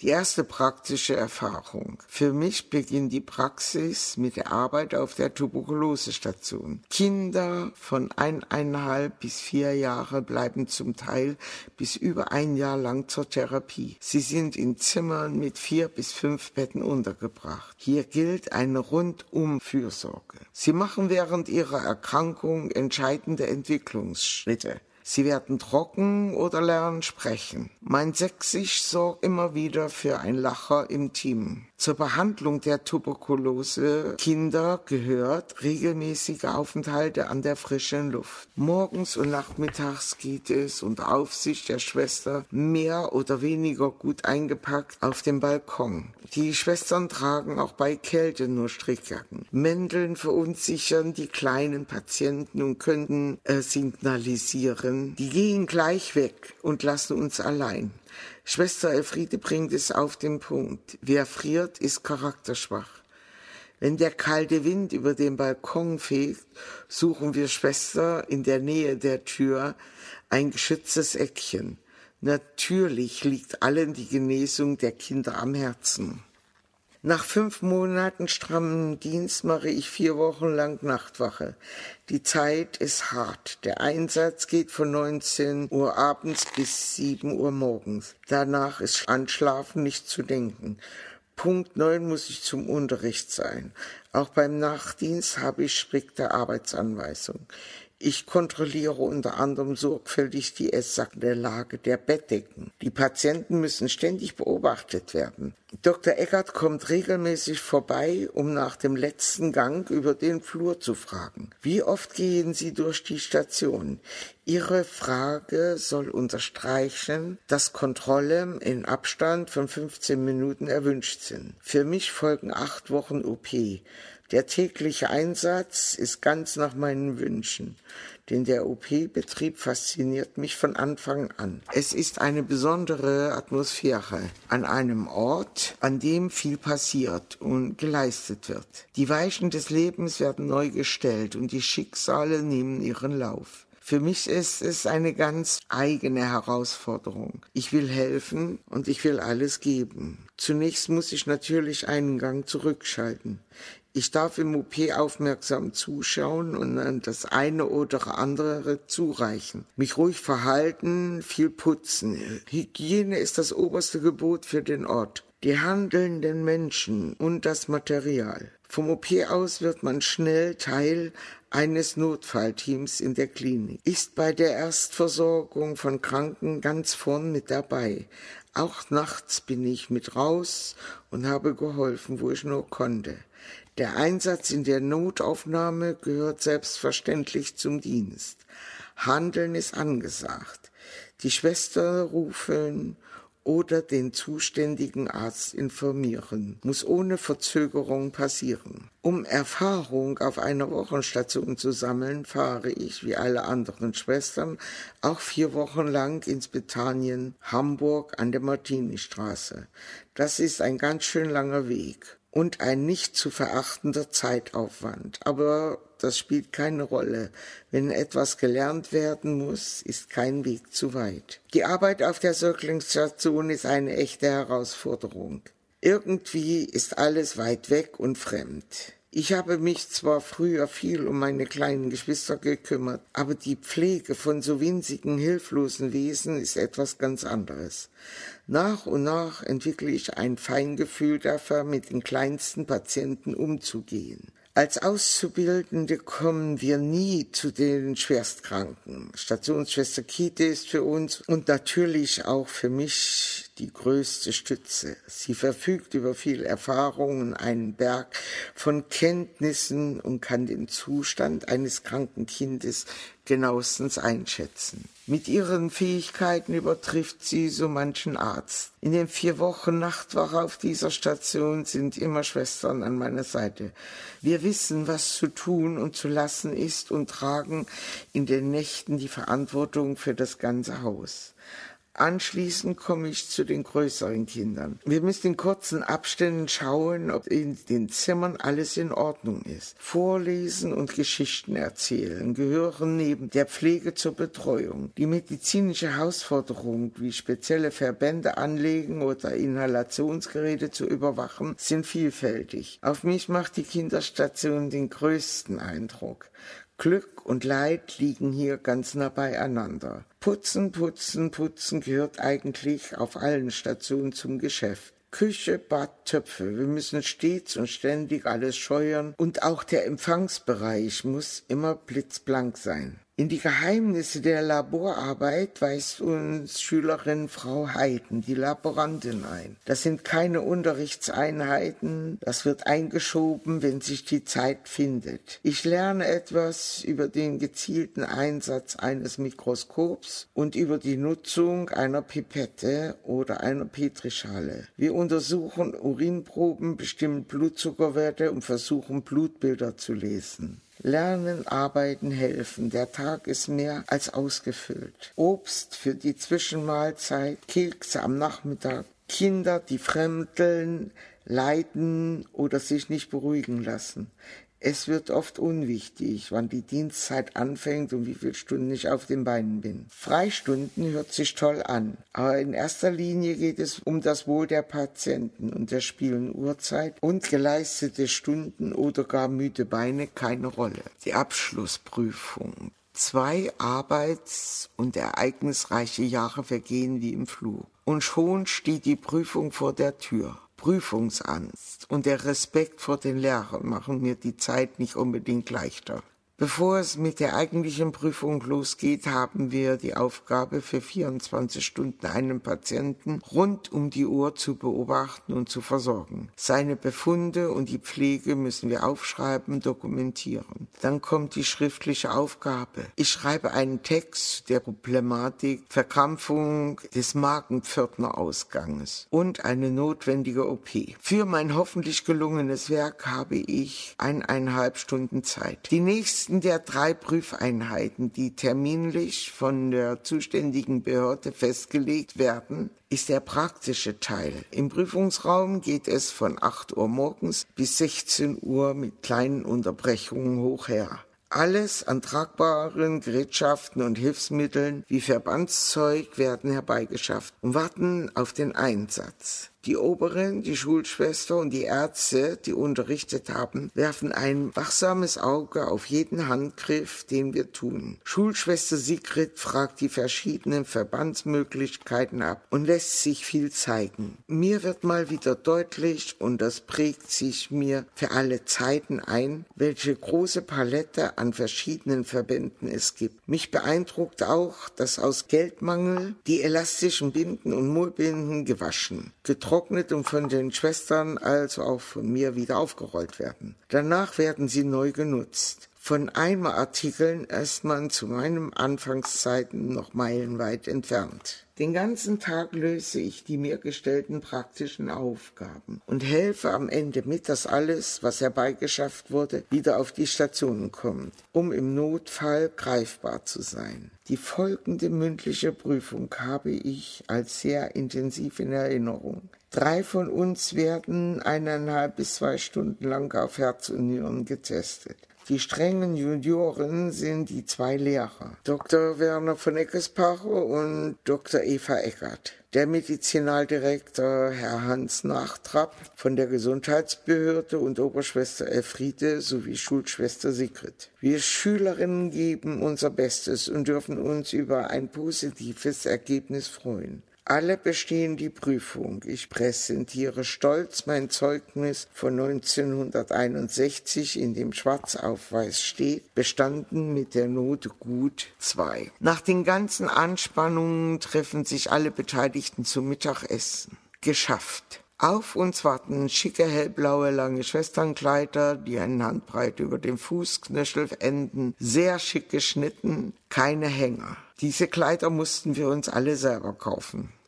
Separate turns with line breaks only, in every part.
Die erste praktische Erfahrung. Für mich beginnt die Praxis mit der Arbeit auf der Tuberkulosestation. Kinder von 1,5 bis 4 Jahre bleiben zum Teil bis über 1 Jahr lang zur Therapie. Sie sind in Zimmern mit 4 bis 5 Betten untergebracht. Hier gilt eine Rundum-Fürsorge. Sie machen während ihrer Erkrankung entscheidende Entwicklungsschritte. Sie werden trocken oder lernen sprechen. Mein Sächsisch sorgt immer wieder für ein Lacher im Team. Zur Behandlung der Tuberkulose Kinder gehört regelmäßige Aufenthalte an der frischen Luft. Morgens und nachmittags geht es unter Aufsicht der Schwester mehr oder weniger gut eingepackt auf dem Balkon. Die Schwestern tragen auch bei Kälte nur Strickjacken. Mänteln verunsichern die kleinen Patienten und können signalisieren, die gehen gleich weg und lassen uns allein. Schwester Elfriede bringt es auf den Punkt. Wer friert, ist charakterschwach. Wenn der kalte Wind über den Balkon fegt, suchen wir Schwester in der Nähe der Tür ein geschütztes Eckchen. Natürlich liegt allen die Genesung der Kinder am Herzen. Nach 5 Monaten strammen Dienst mache ich 4 Wochen lang Nachtwache. Die Zeit ist hart. Der Einsatz geht von 19 Uhr abends bis 7 Uhr morgens. Danach ist an Schlafen nicht zu denken. Punkt 9 muss ich zum Unterricht sein. Auch beim Nachtdienst habe ich strikte Arbeitsanweisungen. Ich kontrolliere unter anderem sorgfältig die esssackende Lage der Bettdecken. Die Patienten müssen ständig beobachtet werden. Dr. Eckert kommt regelmäßig vorbei, um nach dem letzten Gang über den Flur zu fragen. Wie oft gehen Sie durch die Station? Ihre Frage soll unterstreichen, dass Kontrollen in Abstand von 15 Minuten erwünscht sind. Für mich folgen 8 Wochen OP. Der tägliche Einsatz ist ganz nach meinen Wünschen, denn der OP-Betrieb fasziniert mich von Anfang an. Es ist eine besondere Atmosphäre an einem Ort, an dem viel passiert und geleistet wird. Die Weichen des Lebens werden neu gestellt und die Schicksale nehmen ihren Lauf. Für mich ist es eine ganz eigene Herausforderung. Ich will helfen und ich will alles geben. Zunächst muss ich natürlich einen Gang zurückschalten. Ich darf im OP aufmerksam zuschauen und dann das eine oder andere zureichen. Mich ruhig verhalten, viel putzen. Hygiene ist das oberste Gebot für den Ort. Die handelnden Menschen und das Material. Vom OP aus wird man schnell Teil eines Notfallteams in der Klinik. Ist bei der Erstversorgung von Kranken ganz vorn mit dabei. Auch nachts bin ich mit raus und habe geholfen, wo ich nur konnte. Der Einsatz in der Notaufnahme gehört selbstverständlich zum Dienst. Handeln ist angesagt. Die Schwester rufen oder den zuständigen Arzt informieren. Muss ohne Verzögerung passieren. Um Erfahrung auf einer Wochenstation zu sammeln, fahre ich, wie alle anderen Schwestern, auch 4 Wochen lang ins Bethanien Hamburg an der Martini-Straße. Das ist ein ganz schön langer Weg und ein nicht zu verachtender Zeitaufwand. Aber das spielt keine Rolle. Wenn etwas gelernt werden muss, ist kein Weg zu weit. Die Arbeit auf der Säuglingsstation ist eine echte Herausforderung. Irgendwie ist alles weit weg und fremd. Ich habe mich zwar früher viel um meine kleinen Geschwister gekümmert, aber die Pflege von so winzigen, hilflosen Wesen ist etwas ganz anderes. Nach und nach entwickle ich ein Feingefühl dafür, mit den kleinsten Patienten umzugehen. Als Auszubildende kommen wir nie zu den Schwerstkranken. Stationsschwester Kiete ist für uns und natürlich auch für mich die größte Stütze. Sie verfügt über viel Erfahrung und einen Berg von Kenntnissen und kann den Zustand eines kranken Kindes genauestens einschätzen. Mit ihren Fähigkeiten übertrifft sie so manchen Arzt. In den 4 Wochen Nachtwache auf dieser Station sind immer Schwestern an meiner Seite. Wir wissen, was zu tun und zu lassen ist und tragen in den Nächten die Verantwortung für das ganze Haus. Anschließend komme ich zu den größeren Kindern. Wir müssen in kurzen Abständen schauen, ob in den Zimmern alles in Ordnung ist. Vorlesen und Geschichten erzählen gehören neben der Pflege zur Betreuung. Die medizinische Herausforderung, wie spezielle Verbände anlegen oder Inhalationsgeräte zu überwachen, sind vielfältig. Auf mich macht die Kinderstation den größten Eindruck. Glück und Leid liegen hier ganz nah beieinander. Putzen gehört eigentlich auf allen Stationen zum Geschäft. Küche, Bad, Töpfe, wir müssen stets und ständig alles scheuern und auch der Empfangsbereich muss immer blitzblank sein. In die Geheimnisse der Laborarbeit weist uns Schülerin Frau Heiden, die Laborantin, ein. Das sind keine Unterrichtseinheiten, das wird eingeschoben, wenn sich die Zeit findet. Ich lerne etwas über den gezielten Einsatz eines Mikroskops und über die Nutzung einer Pipette oder einer Petrischale. Wir untersuchen Urinproben, bestimmen Blutzuckerwerte und versuchen Blutbilder zu lesen. Lernen, arbeiten, helfen. Der Tag ist mehr als ausgefüllt. Obst für die Zwischenmahlzeit, Kekse am Nachmittag, Kinder, die fremdeln, leiden oder sich nicht beruhigen lassen. Es wird oft unwichtig, wann die Dienstzeit anfängt und wie viele Stunden ich auf den Beinen bin. Freistunden hört sich toll an, aber in erster Linie geht es um das Wohl der Patienten und da spielen Uhrzeit und geleistete Stunden oder gar müde Beine keine Rolle. Die Abschlussprüfung. 2 arbeits- und ereignisreiche Jahre vergehen wie im Flug. Und schon steht die Prüfung vor der Tür. Prüfungsangst und der Respekt vor den Lehrern machen mir die Zeit nicht unbedingt leichter. Bevor es mit der eigentlichen Prüfung losgeht, haben wir die Aufgabe, für 24 Stunden einen Patienten rund um die Uhr zu beobachten und zu versorgen. Seine Befunde und die Pflege müssen wir aufschreiben, dokumentieren. Dann kommt die schriftliche Aufgabe. Ich schreibe einen Text der Problematik Verkrampfung des Magenpförtnerausganges und eine notwendige OP. Für mein hoffentlich gelungenes Werk habe ich 1,5 Stunden Zeit. Die nächsten der 3 Prüfeinheiten, die terminlich von der zuständigen Behörde festgelegt werden, ist der praktische Teil. Im Prüfungsraum geht es von 8 Uhr morgens bis 16 Uhr mit kleinen Unterbrechungen hoch her. Alles an tragbaren Gerätschaften und Hilfsmitteln wie Verbandszeug werden herbeigeschafft und warten auf den Einsatz. Die Oberin, die Schulschwester und die Ärzte, die unterrichtet haben, werfen ein wachsames Auge auf jeden Handgriff, den wir tun. Schulschwester Sigrid fragt die verschiedenen Verbandsmöglichkeiten ab und lässt sich viel zeigen. Mir wird mal wieder deutlich, und das prägt sich mir für alle Zeiten ein, welche große Palette an verschiedenen Verbänden es gibt. Mich beeindruckt auch, dass aus Geldmangel die elastischen Binden und Mullbinden gewaschen, getrocknet und von den Schwestern, also auch von mir, wieder aufgerollt werden. Danach werden sie neu genutzt. Von Eimerartikeln ist man zu meinen Anfangszeiten noch meilenweit entfernt. Den ganzen Tag löse ich die mir gestellten praktischen Aufgaben und helfe am Ende mit, dass alles, was herbeigeschafft wurde, wieder auf die Station kommt, um im Notfall greifbar zu sein. Die folgende mündliche Prüfung habe ich als sehr intensiv in Erinnerung. 3 von uns werden 1,5 bis 2 Stunden lang auf Herz und Nieren getestet. Die strengen Junioren sind die 2 Lehrer, Dr. Werner von Eckespacher und Dr. Eva Eckert. Der Medizinaldirektor Herr Hans Nachtrapp von der Gesundheitsbehörde und Oberschwester Elfriede sowie Schulschwester Sigrid. Wir Schülerinnen geben unser Bestes und dürfen uns über ein positives Ergebnis freuen. Alle bestehen die Prüfung. Ich präsentiere stolz mein Zeugnis von 1961, in dem Schwarzaufweis steht, bestanden mit der Note gut 2. Nach den ganzen Anspannungen treffen sich alle Beteiligten zum Mittagessen. Geschafft. Auf uns warten schicke hellblaue lange Schwesternkleider, die eine Handbreit über den Fußknöchel enden, sehr schick geschnitten, keine Hänger. Diese Kleider mussten wir uns alle selber kaufen.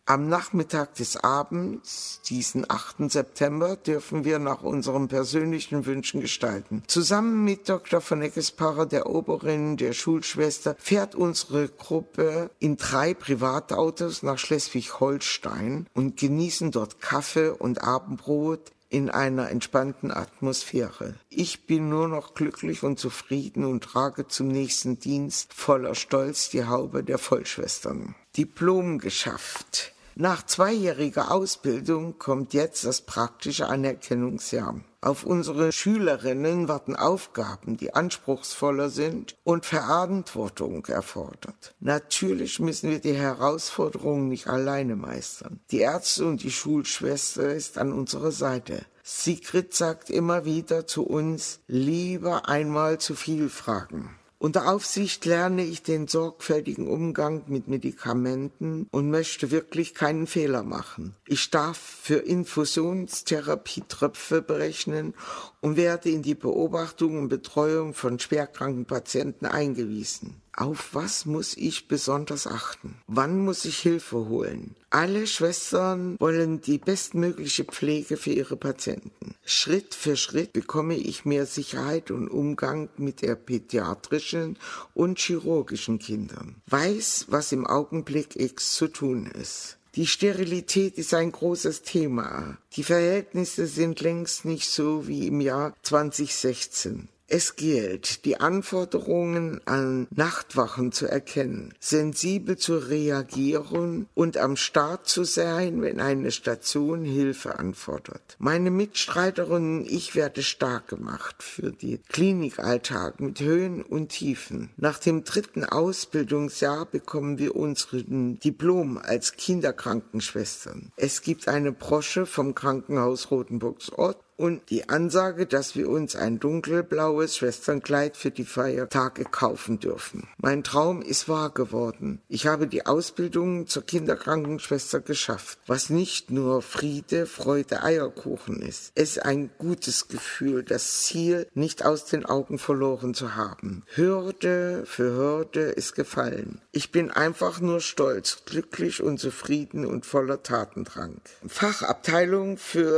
Am Nachmittag des Abends, diesen 8. September, dürfen wir nach unseren persönlichen Wünschen gestalten. Zusammen mit Dr. von Eckespacher, der Oberin, der Schulschwester, fährt unsere Gruppe in 3 Privatautos nach Schleswig-Holstein und genießen dort Kaffee und Abendbrot in einer entspannten Atmosphäre. Ich bin nur noch glücklich und zufrieden und trage zum nächsten Dienst voller Stolz die Haube der Vollschwestern. Diplom geschafft. Nach 2-jähriger Ausbildung kommt jetzt das praktische Anerkennungsjahr. Auf unsere Schülerinnen warten Aufgaben, die anspruchsvoller sind und Verantwortung erfordert. Natürlich müssen wir die Herausforderungen nicht alleine meistern. Die Ärzte und die Schulschwester ist an unserer Seite. Sigrid sagt immer wieder zu uns, lieber einmal zu viel fragen. Unter Aufsicht lerne ich den sorgfältigen Umgang mit Medikamenten und möchte wirklich keinen Fehler machen. Ich darf für Infusionstherapie Tröpfe berechnen und werde in die Beobachtung und Betreuung von schwerkranken Patienten eingewiesen. Auf was muss ich besonders achten? Wann muss ich Hilfe holen? Alle Schwestern wollen die bestmögliche Pflege für ihre Patienten. Schritt für Schritt bekomme ich mehr Sicherheit und Umgang mit der pädiatrischen und chirurgischen Kindern. Weiß, was im Augenblick X zu tun ist. Die Sterilität ist ein großes Thema. Die Verhältnisse sind längst nicht so wie im Jahr 2016. Es gilt, die Anforderungen an Nachtwachen zu erkennen, sensibel zu reagieren und am Start zu sein, wenn eine Station Hilfe anfordert. Meine Mitstreiterinnen und ich werde stark gemacht für den Klinikalltag mit Höhen und Tiefen. Nach dem 3. Ausbildungsjahr bekommen wir unseren Diplom als Kinderkrankenschwestern. Es gibt eine Brosche vom Krankenhaus Rothenburgs-Ott und die Ansage, dass wir uns ein dunkelblaues Schwesternkleid für die Feiertage kaufen dürfen. Mein Traum ist wahr geworden. Ich habe die Ausbildung zur Kinderkrankenschwester geschafft, was nicht nur Friede, Freude, Eierkuchen ist. Es ist ein gutes Gefühl, das Ziel nicht aus den Augen verloren zu haben. Hürde für Hürde ist gefallen. Ich bin einfach nur stolz, glücklich und zufrieden und voller Tatendrang. Fachabteilung für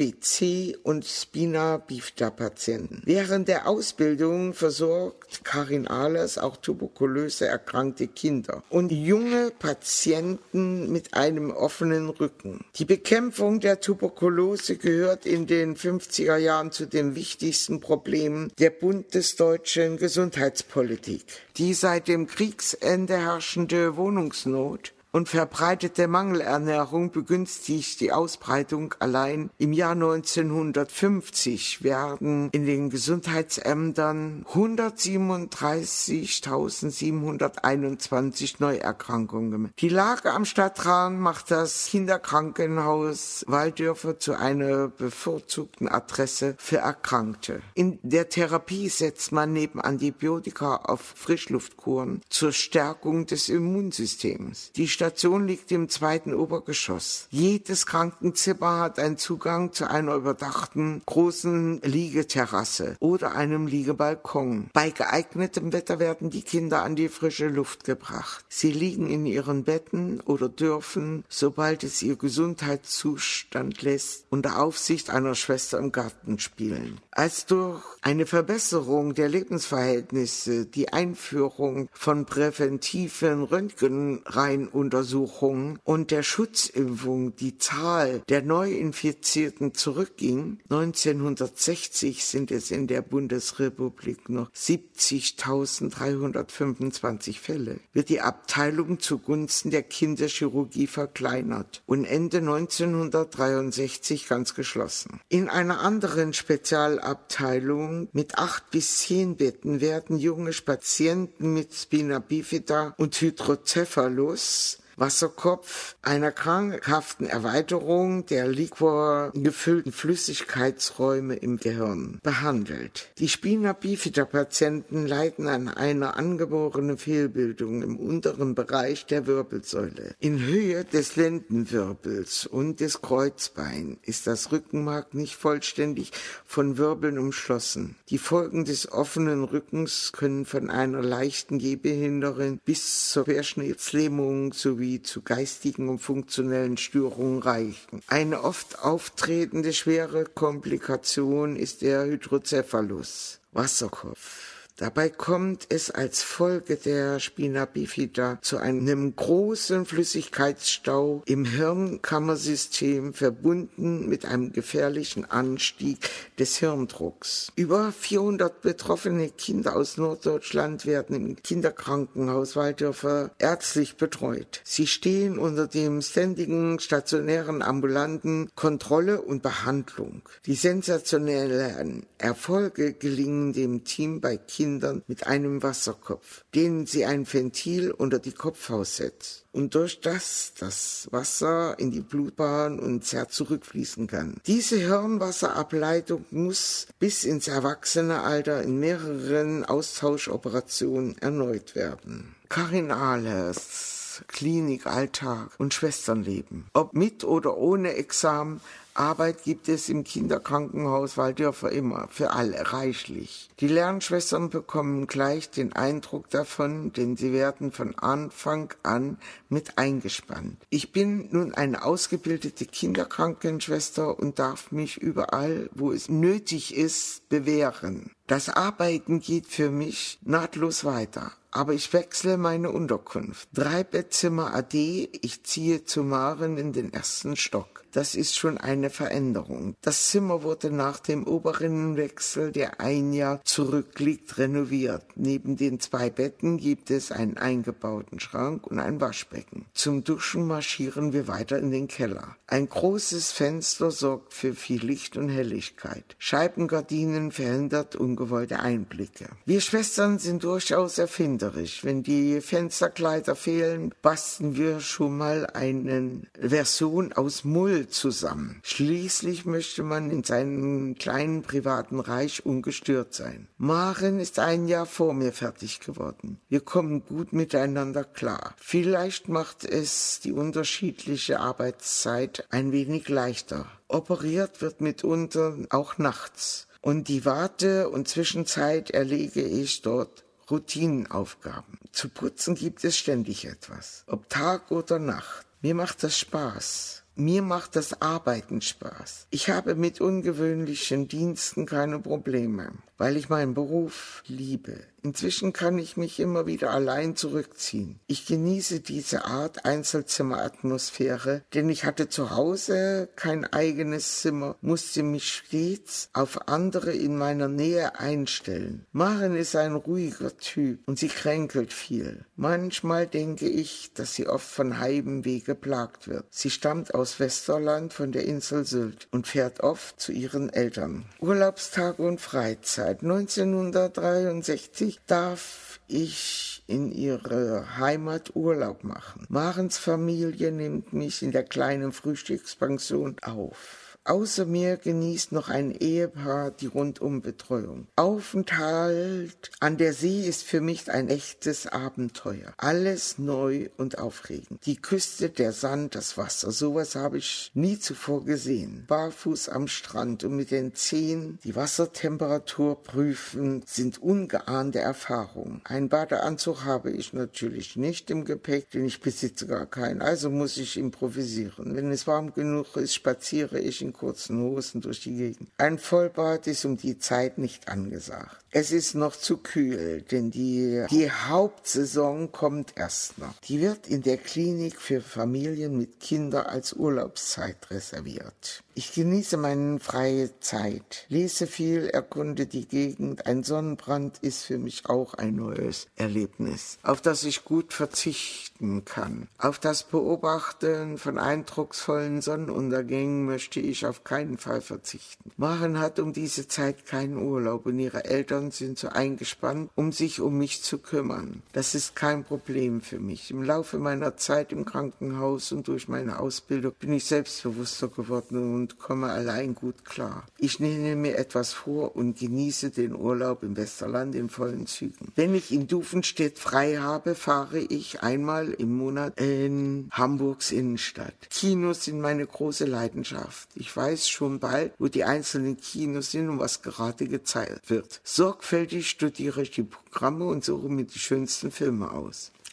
TBC und Spina bifida Patienten. Während der Ausbildung versorgt Karin Ahlers auch tuberkulöse erkrankte Kinder und junge Patienten mit einem offenen Rücken. Die Bekämpfung der Tuberkulose gehört in den 50er Jahren zu den wichtigsten Problemen der bundesdeutschen Gesundheitspolitik. Die seit dem Kriegsende herrschende Wohnungsnot und verbreitete Mangelernährung begünstigt die Ausbreitung. Allein im Jahr 1950 werden in den Gesundheitsämtern 137.721 Neuerkrankungen gemeldet. Die Lage am Stadtrand macht das Kinderkrankenhaus Walldörfer zu einer bevorzugten Adresse für Erkrankte. In der Therapie setzt man neben Antibiotika auf Frischluftkuren zur Stärkung des Immunsystems. Die Station liegt im 2. Obergeschoss. Jedes Krankenzimmer hat einen Zugang zu einer überdachten großen Liegeterrasse oder einem Liegebalkon. Bei geeignetem Wetter werden die Kinder an die frische Luft gebracht. Sie liegen in ihren Betten oder dürfen, sobald es ihr Gesundheitszustand lässt, unter Aufsicht einer Schwester im Garten spielen. Als durch eine Verbesserung der Lebensverhältnisse die Einführung von präventiven Röntgenreihenuntersuchungen und der Schutzimpfung die Zahl der Neuinfizierten zurückging, 1960 sind es in der Bundesrepublik noch 70.325 Fälle, wird die Abteilung zugunsten der Kinderchirurgie verkleinert und Ende 1963 ganz geschlossen. In einer anderen Spezialabteilung mit 8 bis 10 Betten werden junge Patienten mit Spina bifida und Hydrocephalus, Wasserkopf, einer krankhaften Erweiterung der liquorgefüllten Flüssigkeitsräume im Gehirn behandelt. Die Spina bifida Patienten leiden an einer angeborenen Fehlbildung im unteren Bereich der Wirbelsäule. In Höhe des Lendenwirbels und des Kreuzbeins ist das Rückenmark nicht vollständig von Wirbeln umschlossen. Die Folgen des offenen Rückens können von einer leichten Gehbehinderung bis zur Querschnittslähmung sowie sowie zu geistigen und funktionellen Störungen reichen. Eine oft auftretende schwere Komplikation ist der Hydrocephalus, Wasserkopf. Dabei kommt es als Folge der Spina bifida zu einem großen Flüssigkeitsstau im Hirnkammersystem, verbunden mit einem gefährlichen Anstieg des Hirndrucks. Über 400 betroffene Kinder aus Norddeutschland werden im Kinderkrankenhaus Walldörfer ärztlich betreut. Sie stehen unter dem ständigen stationären ambulanten Kontrolle und Behandlung. Die sensationellen Erfolge gelingen dem Team bei Kindern mit einem Wasserkopf, denen sie ein Ventil unter die Kopfhaut setzt und durch das Wasser in die Blutbahn und ins Herz zurückfließen kann. Diese Hirnwasserableitung muss bis ins Erwachsenealter in mehreren Austauschoperationen erneut werden. Karin Ahlers, Klinik, Alltag und Schwesternleben. Ob mit oder ohne Examen, Arbeit gibt es im Kinderkrankenhaus Walldörfer immer, für alle reichlich. Die Lernschwestern bekommen gleich den Eindruck davon, denn sie werden von Anfang an mit eingespannt. Ich bin nun eine ausgebildete Kinderkrankenschwester und darf mich überall, wo es nötig ist, bewähren. Das Arbeiten geht für mich nahtlos weiter. Aber ich wechsle meine Unterkunft. 3 Bettzimmer AD, ich ziehe zu Maren in den 1. Stock. Das ist schon eine Veränderung. Das Zimmer wurde nach dem Oberinnenwechsel, der ein Jahr zurückliegt, renoviert. Neben den 2 Betten gibt es einen eingebauten Schrank und ein Waschbecken. Zum Duschen marschieren wir weiter in den Keller. Ein großes Fenster sorgt für viel Licht und Helligkeit. Scheibengardinen verhindert ungewollte Einblicke. Wir Schwestern sind durchaus erfinderisch. Wenn die Fensterkleider fehlen, basteln wir schon mal eine Version aus Mull zusammen. Schließlich möchte man in seinem kleinen privaten Reich ungestört sein. Maren ist ein Jahr vor mir fertig geworden. Wir kommen gut miteinander klar. Vielleicht macht es die unterschiedliche Arbeitszeit ein wenig leichter. Operiert wird mitunter auch nachts. Und die Warte- und Zwischenzeit erlege ich dort Routinenaufgaben. Zu putzen gibt es ständig etwas, ob Tag oder Nacht. Mir macht das Spaß. Mir macht das Arbeiten Spaß. Ich habe mit ungewöhnlichen Diensten keine Probleme, weil ich meinen Beruf liebe. Inzwischen kann ich mich immer wieder allein zurückziehen. Ich genieße diese Art Einzelzimmeratmosphäre, denn ich hatte zu Hause kein eigenes Zimmer, musste mich stets auf andere in meiner Nähe einstellen. Maren ist ein ruhiger Typ und sie kränkelt viel. Manchmal denke ich, dass sie oft von Heimweh geplagt wird. Sie stammt aus Westerland von der Insel Sylt und fährt oft zu ihren Eltern. Urlaubstage und Freizeit. 1963 darf ich in ihre Heimat Urlaub machen. Marens Familie nimmt mich in der kleinen Frühstückspension auf. Außer mir genießt noch ein Ehepaar die Rundumbetreuung. Aufenthalt an der See ist für mich ein echtes Abenteuer. Alles neu und aufregend. Die Küste, der Sand, das Wasser, sowas habe ich nie zuvor gesehen. Barfuß am Strand und mit den Zehen die Wassertemperatur prüfen, sind ungeahnte Erfahrungen. Einen Badeanzug habe ich natürlich nicht im Gepäck, denn ich besitze gar keinen, also muss ich improvisieren. Wenn es warm genug ist, spaziere ich in kurzen Hosen durch die Gegend. Ein Vollbad ist um die Zeit nicht angesagt. Es ist noch zu kühl, denn die Hauptsaison kommt erst noch. Die wird in der Klinik für Familien mit Kindern als Urlaubszeit reserviert. Ich genieße meine freie Zeit, lese viel, erkunde die Gegend. Ein Sonnenbrand ist für mich auch ein neues Erlebnis, auf das ich gut verzichten kann. Auf das Beobachten von eindrucksvollen Sonnenuntergängen möchte ich auf keinen Fall verzichten. Maren hat um diese Zeit keinen Urlaub und ihre Eltern sind so eingespannt, um sich um mich zu kümmern. Das ist kein Problem für mich. Im Laufe meiner Zeit im Krankenhaus und durch meine Ausbildung bin ich selbstbewusster geworden und komme allein gut klar. Ich nehme mir etwas vor und genieße den Urlaub im Westerland in vollen Zügen. Wenn ich in Duvenstedt frei habe, fahre ich einmal im Monat in Hamburgs Innenstadt. Kinos sind meine große Leidenschaft. Ich weiß schon bald, wo die einzelnen Kinos sind und was gerade gezeigt wird. Sorgfältig studiere ich die Programme und suche mir die schönsten Filme aus.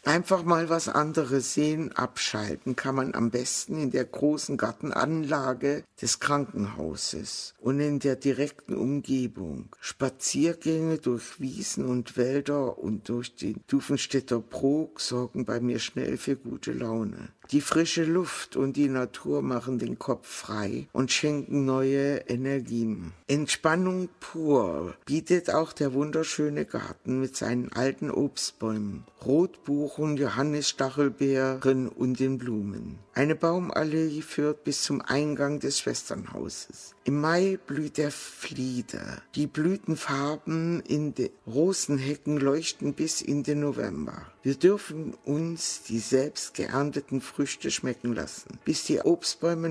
Einfach mal was anderes sehen, abschalten kann man am besten in der großen Gartenanlage des Krankenhauses und in der direkten Umgebung. Spaziergänge durch Wiesen und Wälder und durch den Dufenstädter Brok sorgen bei mir schnell für gute Laune. Die frische Luft und die Natur machen den Kopf frei und schenken neue Energien. Entspannung pur bietet auch der wunderschöne Garten mit seinen alten Obstbäumen, Rotbuchen, Johannisstachelbeeren und den Blumen. Eine Baumallee führt bis zum Eingang des Schwesternhauses. Im Mai blüht der Flieder. Die Blütenfarben in den Rosenhecken leuchten bis in den November. Wir dürfen uns die selbst geernteten Früchte schmecken lassen, bis die Obstbäume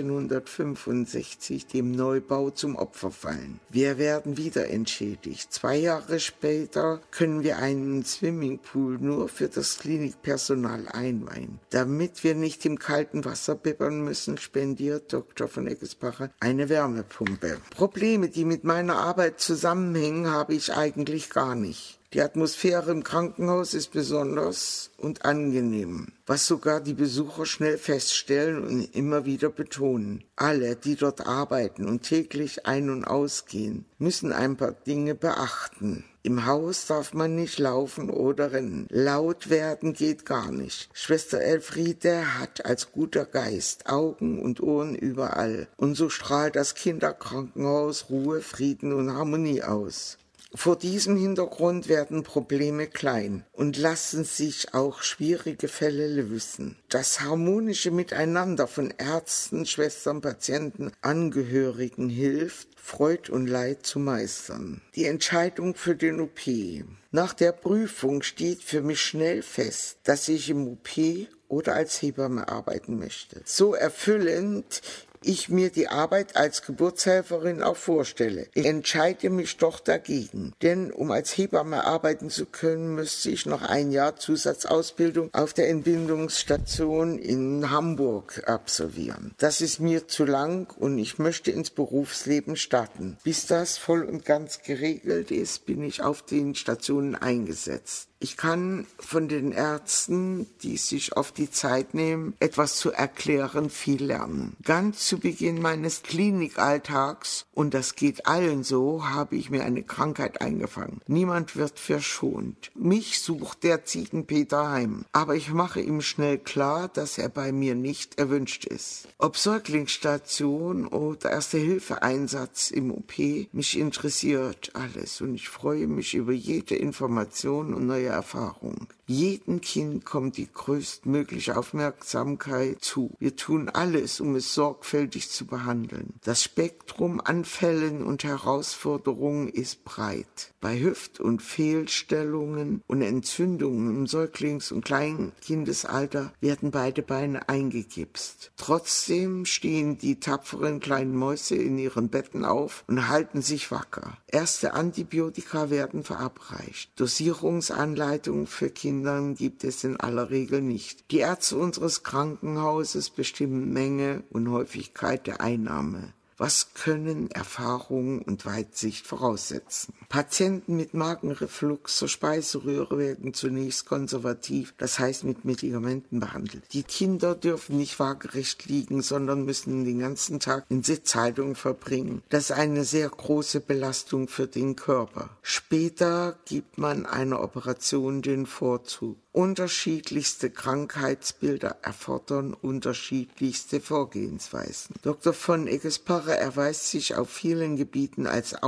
1965 dem Neubau zum Opfer fallen. Wir werden wieder entschädigt. 2 Jahre später können wir einen Swimmingpool nur für das Klinikpersonal einweihen. Damit wir nicht im kalten Wasser bibbern müssen, spendiert Dr. von Eggenspacher eine Wärmepumpe. Probleme, die mit meiner Arbeit zusammenhängen, habe ich eigentlich gar nicht. Die Atmosphäre im Krankenhaus ist besonders und angenehm, was sogar die Besucher schnell feststellen und immer wieder betonen. Alle, die dort arbeiten und täglich ein- und ausgehen, müssen ein paar Dinge beachten. Im Haus darf man nicht laufen oder rennen. Laut werden geht gar nicht. Schwester Elfriede hat als guter Geist Augen und Ohren überall. Und so strahlt das Kinderkrankenhaus Ruhe, Frieden und Harmonie aus. Vor diesem Hintergrund werden Probleme klein und lassen sich auch schwierige Fälle lösen. Das harmonische Miteinander von Ärzten, Schwestern, Patienten, Angehörigen hilft, Freud und Leid zu meistern. Die Entscheidung für den OP. Nach der Prüfung steht für mich schnell fest, dass ich im OP oder als Hebamme arbeiten möchte. So erfüllend ich mir die Arbeit als Geburtshelferin auch vorstelle. Ich entscheide mich doch dagegen, denn um als Hebamme arbeiten zu können, müsste ich noch 1 Jahr Zusatzausbildung auf der Entbindungsstation in Hamburg absolvieren. Das ist mir zu lang und ich möchte ins Berufsleben starten. Bis das voll und ganz geregelt ist, bin ich auf den Stationen eingesetzt. Ich kann von den Ärzten, die sich oft die Zeit nehmen, etwas zu erklären, viel lernen. Ganz zu Beginn meines Klinikalltags, und das geht allen so, habe ich mir eine Krankheit eingefangen. Niemand wird verschont. Mich sucht der Ziegenpeter heim, aber ich mache ihm schnell klar, dass er bei mir nicht erwünscht ist. Ob Säuglingsstation oder Erste-Hilfe-Einsatz im OP, mich interessiert alles und ich freue mich über jede Information und neue Erfahrung. Jedem Kind kommt die größtmögliche Aufmerksamkeit zu. Wir tun alles, um es sorgfältig zu behandeln. Das Spektrum an Fällen und Herausforderungen ist breit. Bei Hüft- und Fehlstellungen und Entzündungen im Säuglings- und Kleinkindesalter werden beide Beine eingegipst. Trotzdem stehen die tapferen kleinen Mäuse in ihren Betten auf und halten sich wacker. Erste Antibiotika werden verabreicht. Dosierungsanleitungen für Kinder gibt es in aller Regel nicht. Die Ärzte unseres Krankenhauses bestimmen Menge und Häufigkeit der Einnahme. Was können Erfahrung und Weitsicht voraussetzen? Patienten mit Magenreflux zur Speiseröhre werden zunächst konservativ, das heißt mit Medikamenten behandelt. Die Kinder dürfen nicht waagerecht liegen, sondern müssen den ganzen Tag in Sitzhaltung verbringen. Das ist eine sehr große Belastung für den Körper. Später gibt man einer Operation den Vorzug. Unterschiedlichste Krankheitsbilder erfordern unterschiedlichste Vorgehensweisen. Dr. von Eggenspacher erweist sich auf vielen Gebieten als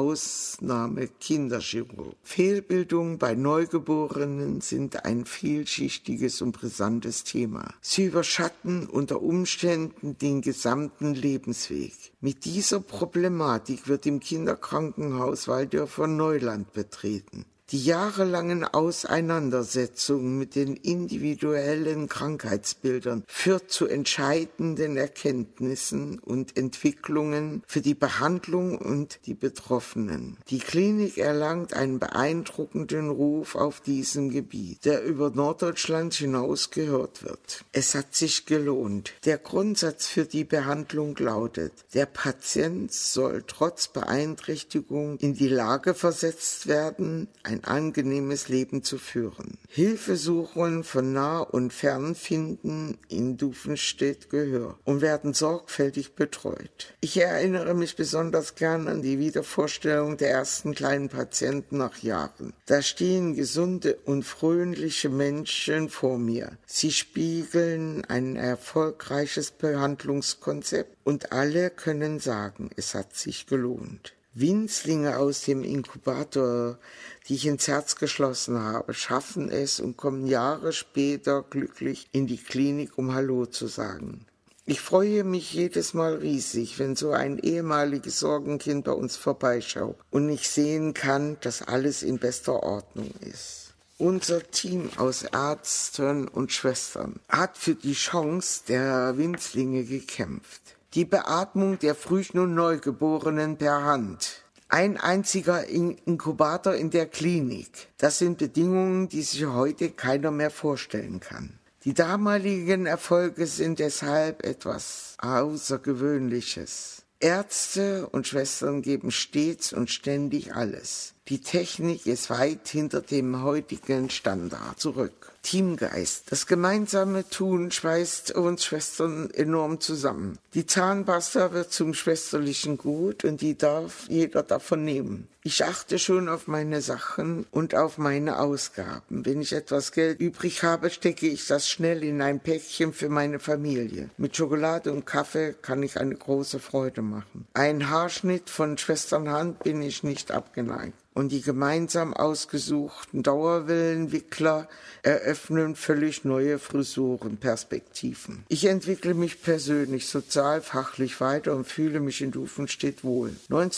Ausnahme-Kinderchirurg. Fehlbildungen bei Neugeborenen sind ein vielschichtiges und brisantes Thema. Sie überschatten unter Umständen den gesamten Lebensweg. Mit dieser Problematik wird im Kinderkrankenhaus Walldörfer Neuland betreten. Die jahrelangen Auseinandersetzungen mit den individuellen Krankheitsbildern führt zu entscheidenden Erkenntnissen und Entwicklungen für die Behandlung und die Betroffenen. Die Klinik erlangt einen beeindruckenden Ruf auf diesem Gebiet, der über Norddeutschland hinaus gehört wird. Es hat sich gelohnt. Der Grundsatz für die Behandlung lautet: Der Patient soll trotz Beeinträchtigung in die Lage versetzt werden, ein ein angenehmes Leben zu führen. Hilfesuchungen von nah und fern finden in Duvenstedt Gehör und werden sorgfältig betreut. Ich erinnere mich besonders gern an die Wiedervorstellung der ersten kleinen Patienten nach Jahren. Da stehen gesunde und fröhliche Menschen vor mir. Sie spiegeln ein erfolgreiches Behandlungskonzept und alle können sagen, es hat sich gelohnt. Winzlinge aus dem Inkubator, die ich ins Herz geschlossen habe, schaffen es und kommen Jahre später glücklich in die Klinik, um Hallo zu sagen. Ich freue mich jedes Mal riesig, wenn so ein ehemaliges Sorgenkind bei uns vorbeischaut und ich sehen kann, dass alles in bester Ordnung ist. Unser Team aus Ärzten und Schwestern hat für die Chance der Winzlinge gekämpft. Die Beatmung der früh und Neugeborenen per Hand. Ein einziger Inkubator in der Klinik. Das sind Bedingungen, die sich heute keiner mehr vorstellen kann. Die damaligen Erfolge sind deshalb etwas Außergewöhnliches. Ärzte und Schwestern geben stets und ständig alles. Die Technik ist weit hinter dem heutigen Standard zurück. Teamgeist. Das gemeinsame Tun schweißt uns Schwestern enorm zusammen. Die Zahnpasta wird zum schwesterlichen Gut und die darf jeder davon nehmen. Ich achte schon auf meine Sachen und auf meine Ausgaben. Wenn ich etwas Geld übrig habe, stecke ich das schnell in ein Päckchen für meine Familie. Mit Schokolade und Kaffee kann ich eine große Freude machen. Ein Haarschnitt von Schwesternhand bin ich nicht abgeneigt. Und die gemeinsam ausgesuchten Dauerwellenwickler eröffnen völlig neue Frisurenperspektiven. Ich entwickle mich persönlich, sozial, fachlich weiter und fühle mich in Duvenstedt wohl.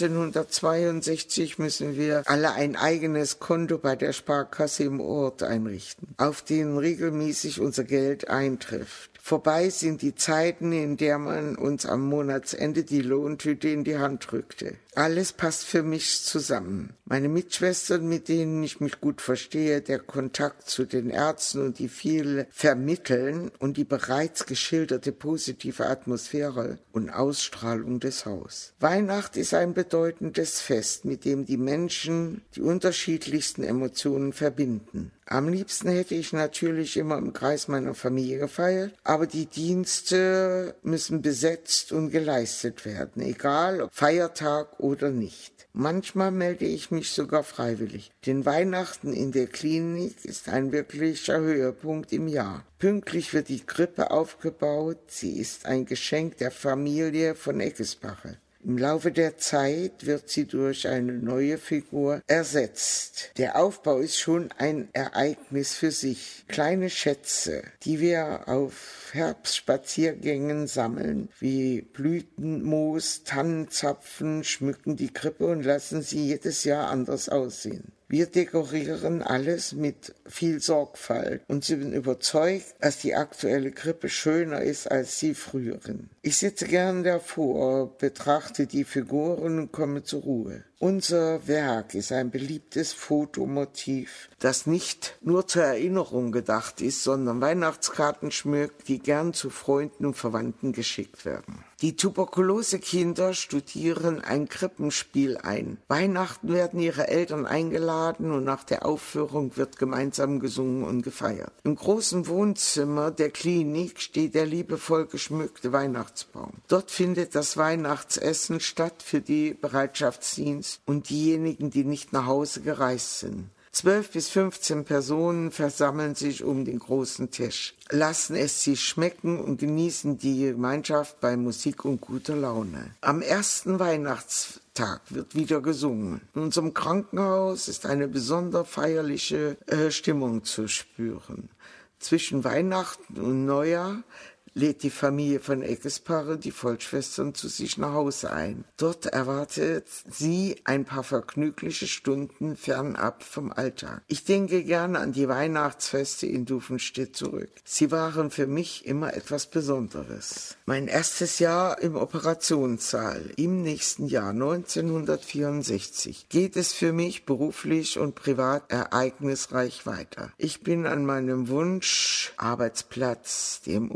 1962 müssen wir alle ein eigenes Konto bei der Sparkasse im Ort einrichten, auf den regelmäßig unser Geld eintrifft. Vorbei sind die Zeiten, in der man uns am Monatsende die Lohntüte in die Hand drückte. Alles passt für mich zusammen. Meine Mitschwestern, mit denen ich mich gut verstehe, der Kontakt zu den Ärzten und die viel vermitteln und die bereits geschilderte positive Atmosphäre und Ausstrahlung des Hauses. Weihnacht ist ein bedeutendes Fest, mit dem die Menschen die unterschiedlichsten Emotionen verbinden. Am liebsten hätte ich natürlich immer im Kreis meiner Familie gefeiert, aber die Dienste müssen besetzt und geleistet werden, egal ob Feiertag oder nicht. Manchmal melde ich mich sogar freiwillig, denn Weihnachten in der Klinik ist ein wirklicher Höhepunkt im Jahr. Pünktlich wird die Krippe aufgebaut, sie ist ein Geschenk der Familie von Eckesbache. Im Laufe der Zeit wird sie durch eine neue Figur ersetzt. Der Aufbau ist schon ein Ereignis für sich. Kleine Schätze, die wir auf Herbstspaziergängen sammeln, wie Blütenmoos, Tannenzapfen, schmücken die Krippe und lassen sie jedes Jahr anders aussehen. Wir dekorieren alles mit viel Sorgfalt und sind überzeugt, dass die aktuelle Krippe schöner ist als die früheren. Ich sitze gern davor, betrachte die Figuren und komme zur Ruhe. Unser Werk ist ein beliebtes Fotomotiv, das nicht nur zur Erinnerung gedacht ist, sondern Weihnachtskarten schmückt, die gern zu Freunden und Verwandten geschickt werden. Die Tuberkulosekinder studieren ein Krippenspiel ein. Weihnachten werden ihre Eltern eingeladen und nach der Aufführung wird gemeinsam gesungen und gefeiert. Im großen Wohnzimmer der Klinik steht der liebevoll geschmückte Weihnachtsbaum. Dort findet das Weihnachtsessen statt für die Bereitschaftsdienst und diejenigen, die nicht nach Hause gereist sind. 12 bis 15 Personen versammeln sich um den großen Tisch, lassen es sich schmecken und genießen die Gemeinschaft bei Musik und guter Laune. Am ersten Weihnachtstag wird wieder gesungen. In unserem Krankenhaus ist eine besonders feierliche Stimmung zu spüren. Zwischen Weihnachten und Neujahr lädt die Familie von Eckespaare die Vollschwestern zu sich nach Hause ein. Dort erwartet sie ein paar vergnügliche Stunden fernab vom Alltag. Ich denke gerne an die Weihnachtsfeste in Duvenstedt zurück. Sie waren für mich immer etwas Besonderes. Mein erstes Jahr im Operationssaal im nächsten Jahr 1964 geht es für mich beruflich und privat ereignisreich weiter. Ich bin an meinem Wunsch Arbeitsplatz, dem Operationssaal,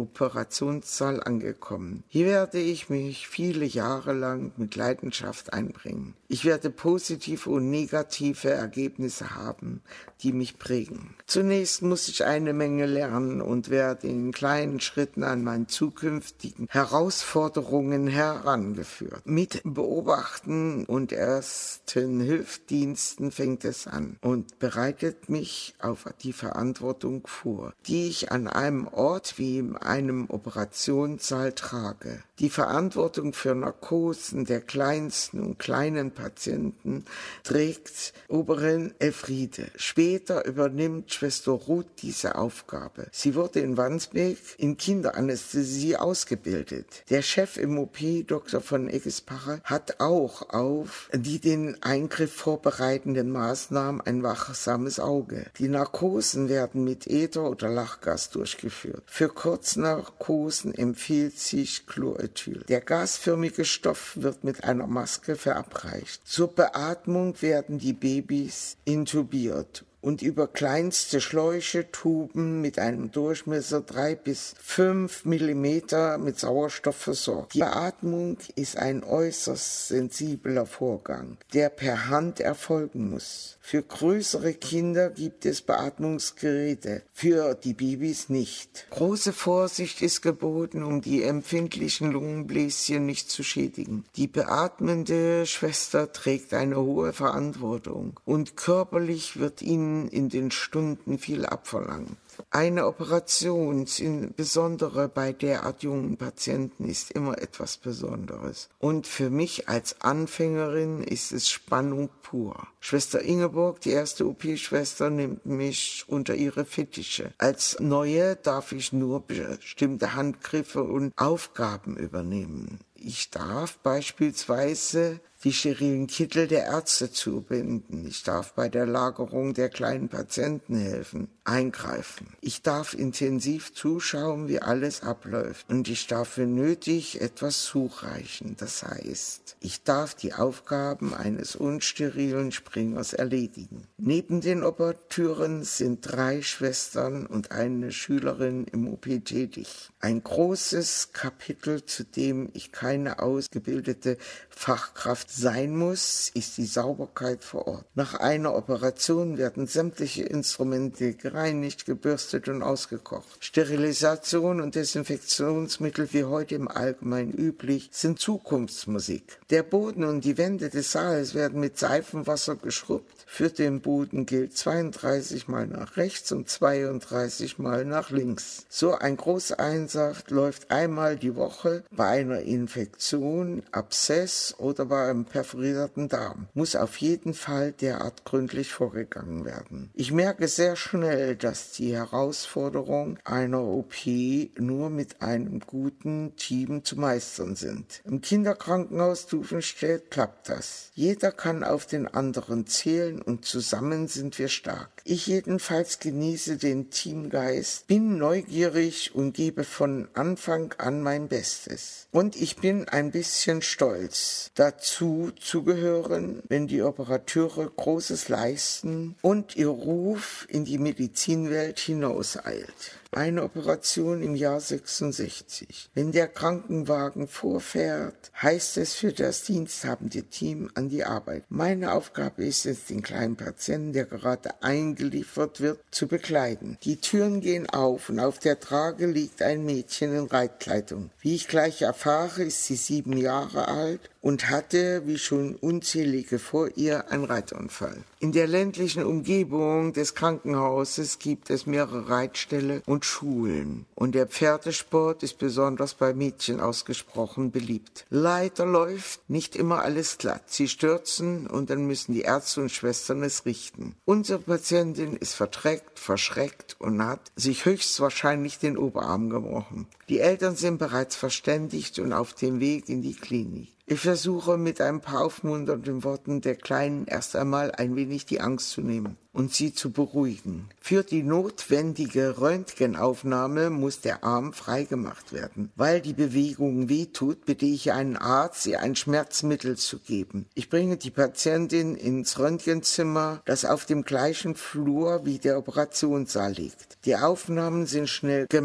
Operationssaal angekommen. Hier werde ich mich viele Jahre lang mit Leidenschaft einbringen. Ich werde positive und negative Ergebnisse haben, die mich prägen. Zunächst muss ich eine Menge lernen und werde in kleinen Schritten an meine zukünftigen Herausforderungen herangeführt. Mit Beobachten und ersten Hilfsdiensten fängt es an und bereitet mich auf die Verantwortung vor, die ich an einem Ort wie in einem Operationssaal trage. Die Verantwortung für Narkosen der kleinsten und kleinen Patienten trägt Oberin Elfriede. Später übernimmt Schwester Ruth diese Aufgabe. Sie wurde in Wandsbek in Kinderanästhesie ausgebildet. Der Chef im OP, Dr. von Eggespacher, hat auch auf die den Eingriff vorbereitenden Maßnahmen ein wachsames Auge. Die Narkosen werden mit Ether oder Lachgas durchgeführt. Für Kurznarkosen empfiehlt sich Chlorethyl. Der gasförmige Stoff wird mit einer Maske verabreicht. Zur Beatmung werden die Babys intubiert und über kleinste Schläuche, Tuben mit einem Durchmesser 3 bis 5 Millimeter mit Sauerstoff versorgt. Die Beatmung ist ein äußerst sensibler Vorgang, der per Hand erfolgen muss. Für größere Kinder gibt es Beatmungsgeräte, für die Babys nicht. Große Vorsicht ist geboten, um die empfindlichen Lungenbläschen nicht zu schädigen. Die beatmende Schwester trägt eine hohe Verantwortung und körperlich wird ihnen in den Stunden viel abverlangt. Eine Operation, insbesondere bei derart jungen Patienten, ist immer etwas Besonderes. Und für mich als Anfängerin ist es Spannung pur. Schwester Ingeborg, die erste OP-Schwester, nimmt mich unter ihre Fittiche. Als Neue darf ich nur bestimmte Handgriffe und Aufgaben übernehmen. Ich darf beispielsweise die sterilen Kittel der Ärzte zubinden. Ich darf bei der Lagerung der kleinen Patienten helfen, eingreifen. Ich darf intensiv zuschauen, wie alles abläuft. Und ich darf, wenn nötig, etwas zureichen. Das heißt, ich darf die Aufgaben eines unsterilen Springers erledigen. Neben den Operateuren sind 3 Schwestern und eine Schülerin im OP tätig. Ein großes Kapitel, zu dem ich keine ausgebildete Fachkraft sein muss, ist die Sauberkeit vor Ort. Nach einer Operation werden sämtliche Instrumente gereinigt, gebürstet und ausgekocht. Sterilisation und Desinfektionsmittel, wie heute im Allgemeinen üblich, sind Zukunftsmusik. Der Boden und die Wände des Saals werden mit Seifenwasser geschrubbt. Für den Boden gilt 32 Mal nach rechts und 32 Mal nach links. So ein Großeinsatz läuft einmal die Woche. Bei einer Infektion, Abszess oder bei einem perforierten Darm muss auf jeden Fall derart gründlich vorgegangen werden. Ich merke sehr schnell, dass die Herausforderungen einer OP nur mit einem guten Team zu meistern sind. Im Kinderkrankenhaus Duvenstedt klappt das. Jeder kann auf den anderen zählen und zusammen sind wir stark. Ich jedenfalls genieße den Teamgeist, bin neugierig und gebe von Anfang an mein Bestes. Und ich bin ein bisschen stolz, dazu zu gehören, wenn die Operateure Großes leisten und ihr Ruf in die Medizinwelt hinauseilt. Eine Operation im Jahr 66. Wenn der Krankenwagen vorfährt, heißt es für das diensthabende Team an die Arbeit. Meine Aufgabe ist es, den kleinen Patienten, der gerade eingeliefert wird, zu begleiten. Die Türen gehen auf und auf der Trage liegt ein Mädchen in Reitkleidung. Wie ich gleich erfahre, ist sie 7 Jahre alt und hatte, wie schon unzählige vor ihr, einen Reitunfall. In der ländlichen Umgebung des Krankenhauses gibt es mehrere Reitställe und Schulen. Und der Pferdesport ist besonders bei Mädchen ausgesprochen beliebt. Leider läuft nicht immer alles glatt. Sie stürzen und dann müssen die Ärzte und Schwestern es richten. Unsere Patientin ist verdreckt, verschreckt und hat sich höchstwahrscheinlich den Oberarm gebrochen. Die Eltern sind bereits verständigt und auf dem Weg in die Klinik. Ich versuche mit ein paar aufmunternden Worten der Kleinen erst einmal ein wenig die Angst zu nehmen und sie zu beruhigen. Für die notwendige Röntgenaufnahme muss der Arm freigemacht werden. Weil die Bewegung wehtut, bitte ich einen Arzt, ihr ein Schmerzmittel zu geben. Ich bringe die Patientin ins Röntgenzimmer, das auf dem gleichen Flur wie der Operationssaal liegt. Die Aufnahmen sind schnell gemacht.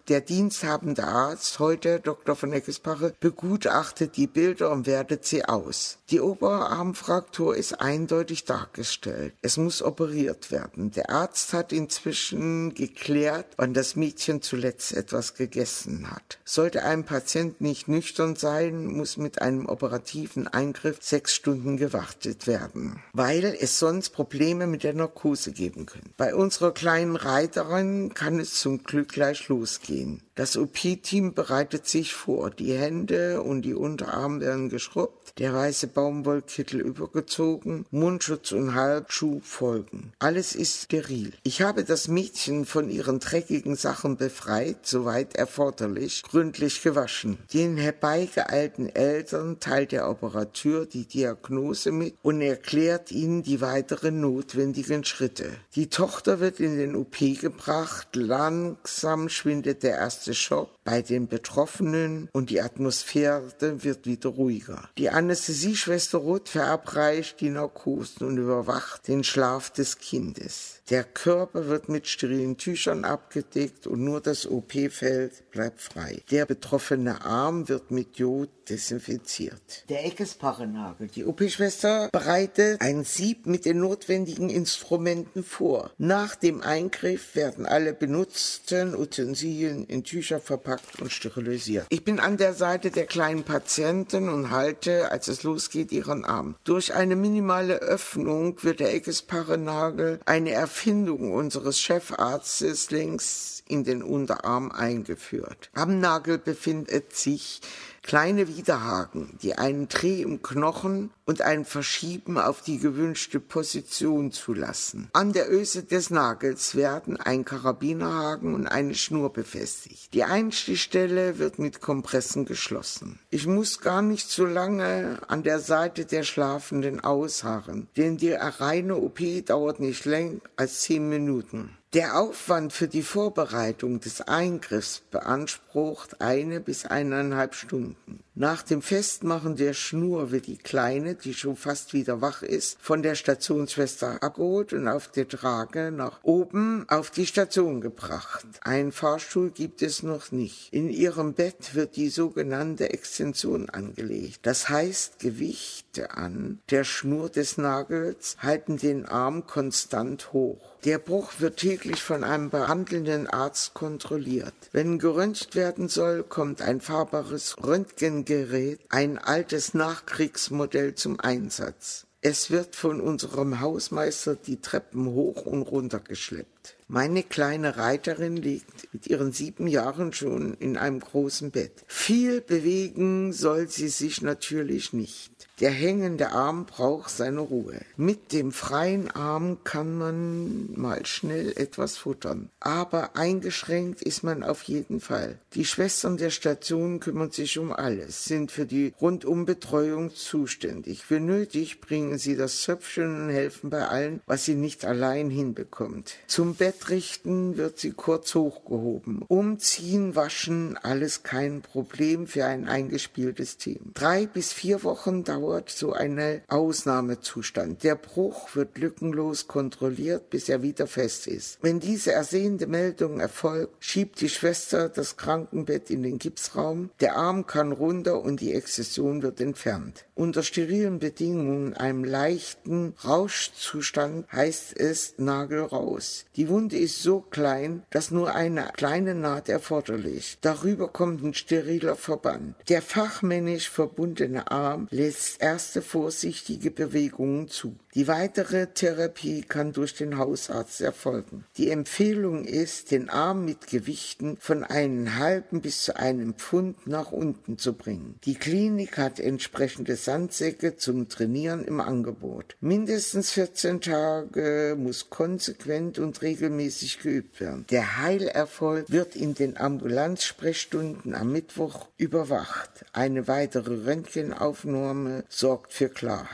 Der diensthabende Arzt, heute Dr. von Eckespache, begutachtet die Bilder und wertet sie aus. Die Oberarmfraktur ist eindeutig dargestellt. Es muss operiert werden. Der Arzt hat inzwischen geklärt, wann das Mädchen zuletzt etwas gegessen hat. Sollte ein Patient nicht nüchtern sein, muss mit einem operativen Eingriff 6 Stunden gewartet werden, weil es sonst Probleme mit der Narkose geben können. Bei unserer kleinen Reiterin kann es zum Glück gleich losgehen. Das OP-Team bereitet sich vor. Die Hände und die Unterarme werden geschrubbt, der weiße Baumwollkittel übergezogen, Mundschutz und Halsschuh folgen. Alles ist steril. Ich habe das Mädchen von ihren dreckigen Sachen befreit, soweit erforderlich, gründlich gewaschen. Den herbeigeeilten Eltern teilt der Operateur die Diagnose mit und erklärt ihnen die weiteren notwendigen Schritte. Die Tochter wird in den OP gebracht, langsam schwindet der erste Schock bei den Betroffenen und die Atmosphäre wird wieder ruhiger. Die Anästhesieschwester Ruth verabreicht die Narkosen und überwacht den Schlaf des Kindes. Der Körper wird mit sterilen Tüchern abgedeckt und nur das OP-Feld bleibt frei. Der betroffene Arm wird mit Jod desinfiziert. Der Eckespache-Nagel. Die OP-Schwester bereitet ein Sieb mit den notwendigen Instrumenten vor. Nach dem Eingriff werden alle benutzten Utensilien in Tücher verpackt und sterilisiert. Ich bin an der Seite der kleinen Patientin und halte, als es losgeht, ihren Arm. Durch eine minimale Öffnung wird der Eckespache-Nagel, eine Erfindung unseres Chefarztes, längs in den Unterarm eingeführt. Am Nagel befindet sich kleine Widerhaken, die einen Dreh im Knochen und ein Verschieben auf die gewünschte Position zulassen. An der Öse des Nagels werden ein Karabinerhaken und eine Schnur befestigt. Die Einstichstelle wird mit Kompressen geschlossen. Ich muss gar nicht so lange an der Seite der Schlafenden ausharren, denn die reine OP dauert nicht länger als 10 Minuten. Der Aufwand für die Vorbereitung des Eingriffs beansprucht 1 bis 1,5 Stunden. Nach dem Festmachen der Schnur wird die Kleine, die schon fast wieder wach ist, von der Stationsschwester abgeholt und auf der Trage nach oben auf die Station gebracht. Einen Fahrstuhl gibt es noch nicht. In ihrem Bett wird die sogenannte Extension angelegt. Das heißt, Gewichte an der Schnur des Nagels halten den Arm konstant hoch. Der Bruch wird täglich von einem behandelnden Arzt kontrolliert. Wenn geröntgt werden soll, kommt ein fahrbares Röntgengerät, ein altes Nachkriegsmodell, zum Einsatz. Es wird von unserem Hausmeister die Treppen hoch und runter geschleppt. Meine kleine Reiterin liegt mit ihren 7 Jahren schon in einem großen Bett. Viel bewegen soll sie sich natürlich nicht. Der hängende Arm braucht seine Ruhe. Mit dem freien Arm kann man mal schnell etwas futtern. Aber eingeschränkt ist man auf jeden Fall. Die Schwestern der Station kümmern sich um alles, sind für die Rundumbetreuung zuständig. Wenn nötig, bringen sie das Zöpfchen und helfen bei allem, was sie nicht allein hinbekommt. Zum Bett richten wird sie kurz hochgehoben. Umziehen, waschen, alles kein Problem für ein eingespieltes Team. 3 bis 4 Wochen dauert so ein Ausnahmezustand. Der Bruch wird lückenlos kontrolliert, bis er wieder fest ist. Wenn diese ersehende Meldung erfolgt, schiebt die Schwester das Krankenbett in den Gipsraum, der Arm kann runter und die Exzision wird entfernt. Unter sterilen Bedingungen, einem leichten Rauschzustand, heißt es Nagel raus. Die Wunde ist so klein, dass nur eine kleine Naht erforderlich. Darüber kommt ein steriler Verband. Der fachmännisch verbundene Arm lässt erste vorsichtige Bewegungen zu. Die weitere Therapie kann durch den Hausarzt erfolgen. Die Empfehlung ist, den Arm mit Gewichten von 1,5 bis zu 1 Pfund nach unten zu bringen. Die Klinik hat entsprechende Sandsäcke zum Trainieren im Angebot. Mindestens 14 Tage muss konsequent und regelmäßig geübt werden. Der Heilerfolg wird in den Ambulanzsprechstunden am Mittwoch überwacht. Eine weitere Röntgenaufnahme sorgt für Klarheit.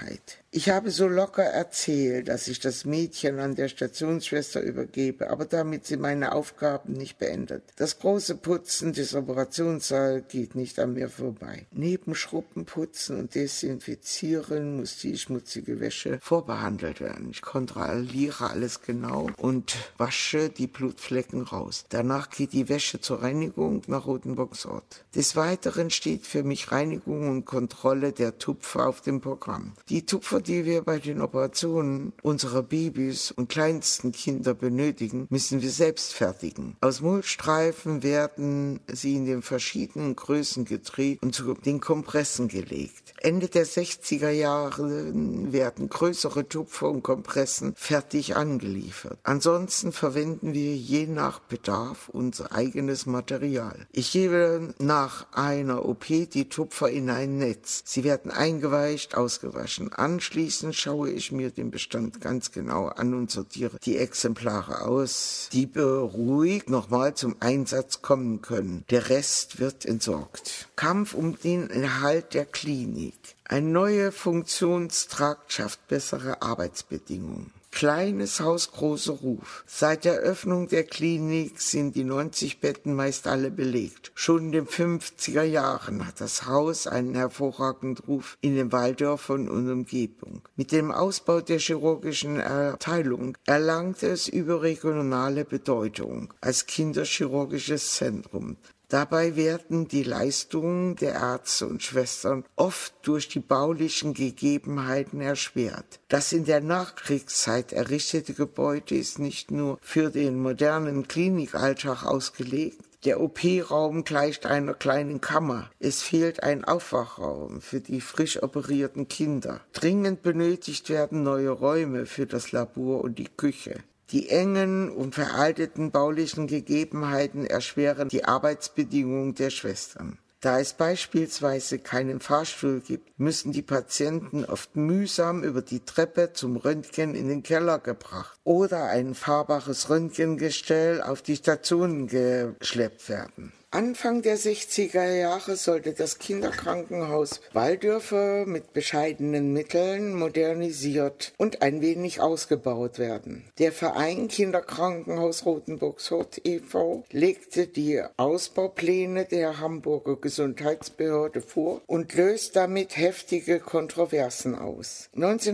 Ich habe so locker erzählt, dass ich das Mädchen an der Stationsschwester übergebe, aber damit sind meine Aufgaben nicht beendet. Das große Putzen des Operationssaals geht nicht an mir vorbei. Neben Schrubben, Putzen und Desinfizieren muss die schmutzige Wäsche vorbehandelt werden. Ich kontrolliere alles genau und wasche die Blutflecken raus. Danach geht die Wäsche zur Reinigung nach Rotenburgsort. Des Weiteren steht für mich Reinigung und Kontrolle der Tupfer auf dem Programm. Die Tupfer, die wir bei den Operationen unserer Babys und kleinsten Kinder benötigen, müssen wir selbst fertigen. Aus Mullstreifen werden sie in den verschiedenen Größen gedreht und zu den Kompressen gelegt. Ende der 60er Jahre werden größere Tupfer und Kompressen fertig angeliefert. Ansonsten verwenden wir je nach Bedarf unser eigenes Material. Ich gebe nach einer OP die Tupfer in ein Netz. Sie werden eingeweicht, ausgewaschen. Anschließend schaue ich mir den Bestand ganz genau an und sortiere die Exemplare aus, die beruhigt nochmal zum Einsatz kommen können. Der Rest wird entsorgt. Kampf um den Erhalt der Klinik. Eine neue Funktionstrakt schafft bessere Arbeitsbedingungen. Kleines Haus, großer Ruf. Seit der Öffnung der Klinik sind die 90 Betten meist alle belegt. Schon in den 50er Jahren hat das Haus einen hervorragenden Ruf in den Walddörfern und Umgebung. Mit dem Ausbau der chirurgischen Abteilung erlangte es überregionale Bedeutung als kinderchirurgisches Zentrum. Dabei werden die Leistungen der Ärzte und Schwestern oft durch die baulichen Gegebenheiten erschwert. Das in der Nachkriegszeit errichtete Gebäude ist nicht nur für den modernen Klinikalltag ausgelegt. Der OP-Raum gleicht einer kleinen Kammer. Es fehlt ein Aufwachraum für die frisch operierten Kinder. Dringend benötigt werden neue Räume für das Labor und die Küche. Die engen und veralteten baulichen Gegebenheiten erschweren die Arbeitsbedingungen der Schwestern. Da es beispielsweise keinen Fahrstuhl gibt, müssen die Patienten oft mühsam über die Treppe zum Röntgen in den Keller gebracht oder ein fahrbares Röntgengestell auf die Stationen geschleppt werden. Anfang der 60er Jahre sollte das Kinderkrankenhaus Walldörfer mit bescheidenen Mitteln modernisiert und ein wenig ausgebaut werden. Der Verein Kinderkrankenhaus Rotenburgsort e.V. legte die Ausbaupläne der Hamburger Gesundheitsbehörde vor und löst damit heftige Kontroversen aus.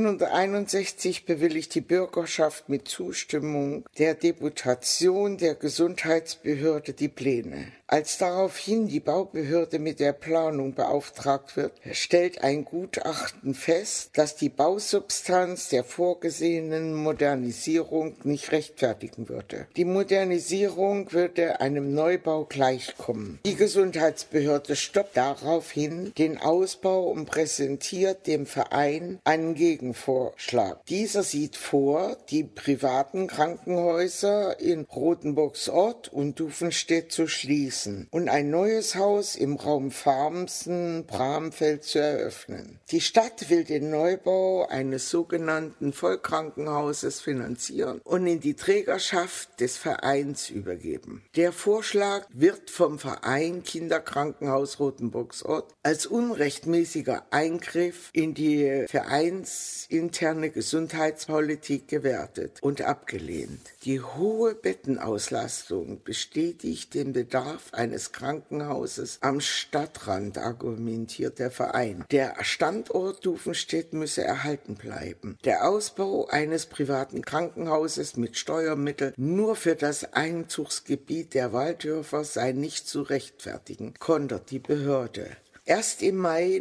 1961 bewilligt die Bürgerschaft mit Zustimmung der Deputation der Gesundheitsbehörde die Pläne. Als daraufhin die Baubehörde mit der Planung beauftragt wird, stellt ein Gutachten fest, dass die Bausubstanz der vorgesehenen Modernisierung nicht rechtfertigen würde. Die Modernisierung würde einem Neubau gleichkommen. Die Gesundheitsbehörde stoppt daraufhin den Ausbau und präsentiert dem Verein einen Gegenvorschlag. Dieser sieht vor, die privaten Krankenhäuser in Rotenburgsort und Dufenstedt zu schließen und ein neues Haus im Raum Farmsen-Bramfeld zu eröffnen. Die Stadt will den Neubau eines sogenannten Vollkrankenhauses finanzieren und in die Trägerschaft des Vereins übergeben. Der Vorschlag wird vom Verein Kinderkrankenhaus Rotenburgsort als unrechtmäßiger Eingriff in die vereinsinterne Gesundheitspolitik gewertet und abgelehnt. Die hohe Bettenauslastung bestätigt den Bedarf eines Krankenhauses am Stadtrand, argumentiert der Verein. Der Standort Dufenstedt müsse erhalten bleiben. Der Ausbau eines privaten Krankenhauses mit Steuermitteln nur für das Einzugsgebiet der Walddörfer sei nicht zu rechtfertigen, kontert die Behörde. Erst im Mai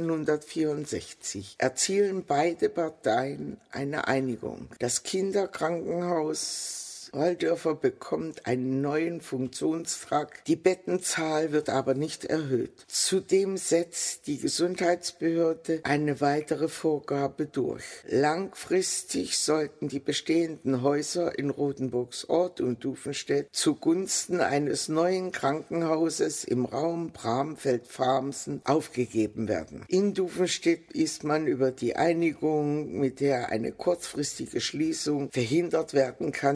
1964 erzielen beide Parteien eine Einigung. Das Kinderkrankenhaus Walldörfer bekommt einen neuen Funktionstrakt, die Bettenzahl wird aber nicht erhöht. Zudem setzt die Gesundheitsbehörde eine weitere Vorgabe durch. Langfristig sollten die bestehenden Häuser in Rotenburgsort und Dufenstedt zugunsten eines neuen Krankenhauses im Raum Bramfeld-Farmsen aufgegeben werden. In Dufenstedt ist man über die Einigung, mit der eine kurzfristige Schließung verhindert werden kann, sehr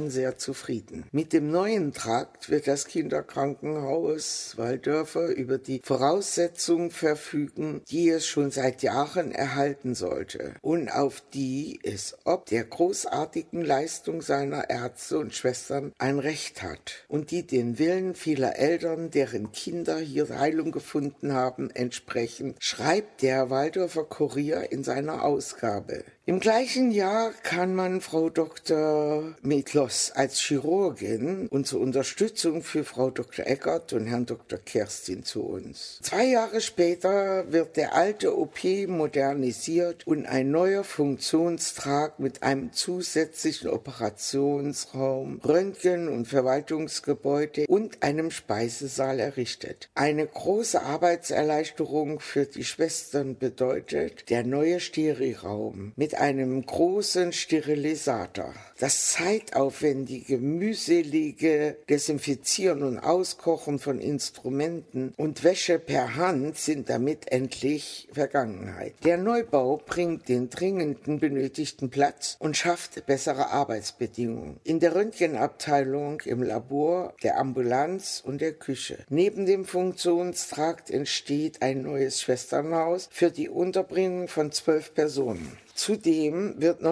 zufrieden. Mit dem neuen Trakt wird das Kinderkrankenhaus Walldörfer über die Voraussetzungen verfügen, die es schon seit Jahren erhalten sollte und auf die es ob der großartigen Leistung seiner Ärzte und Schwestern ein Recht hat und die den Willen vieler Eltern, deren Kinder hier Heilung gefunden haben, entsprechen, schreibt der Walldörfer Kurier in seiner Ausgabe. Im gleichen Jahr kann man Frau Dr. Metlos als Chirurgin und zur Unterstützung für Frau Dr. Eckert und Herrn Dr. Kerstin zu uns. 2 Jahre später wird der alte OP modernisiert und ein neuer Funktionstrakt mit einem zusätzlichen Operationsraum, Röntgen- und Verwaltungsgebäude und einem Speisesaal errichtet. Eine große Arbeitserleichterung für die Schwestern bedeutet der neue Sterilraum mit einem großen Sterilisator. Das zeitaufwendige, mühselige Desinfizieren und Auskochen von Instrumenten und Wäsche per Hand sind damit endlich Vergangenheit. Der Neubau bringt den dringenden benötigten Platz und schafft bessere Arbeitsbedingungen. In der Röntgenabteilung, im Labor, der Ambulanz und der Küche. Neben dem Funktionstrakt entsteht ein neues Schwesternhaus für die Unterbringung von 12 Personen. Zudem wird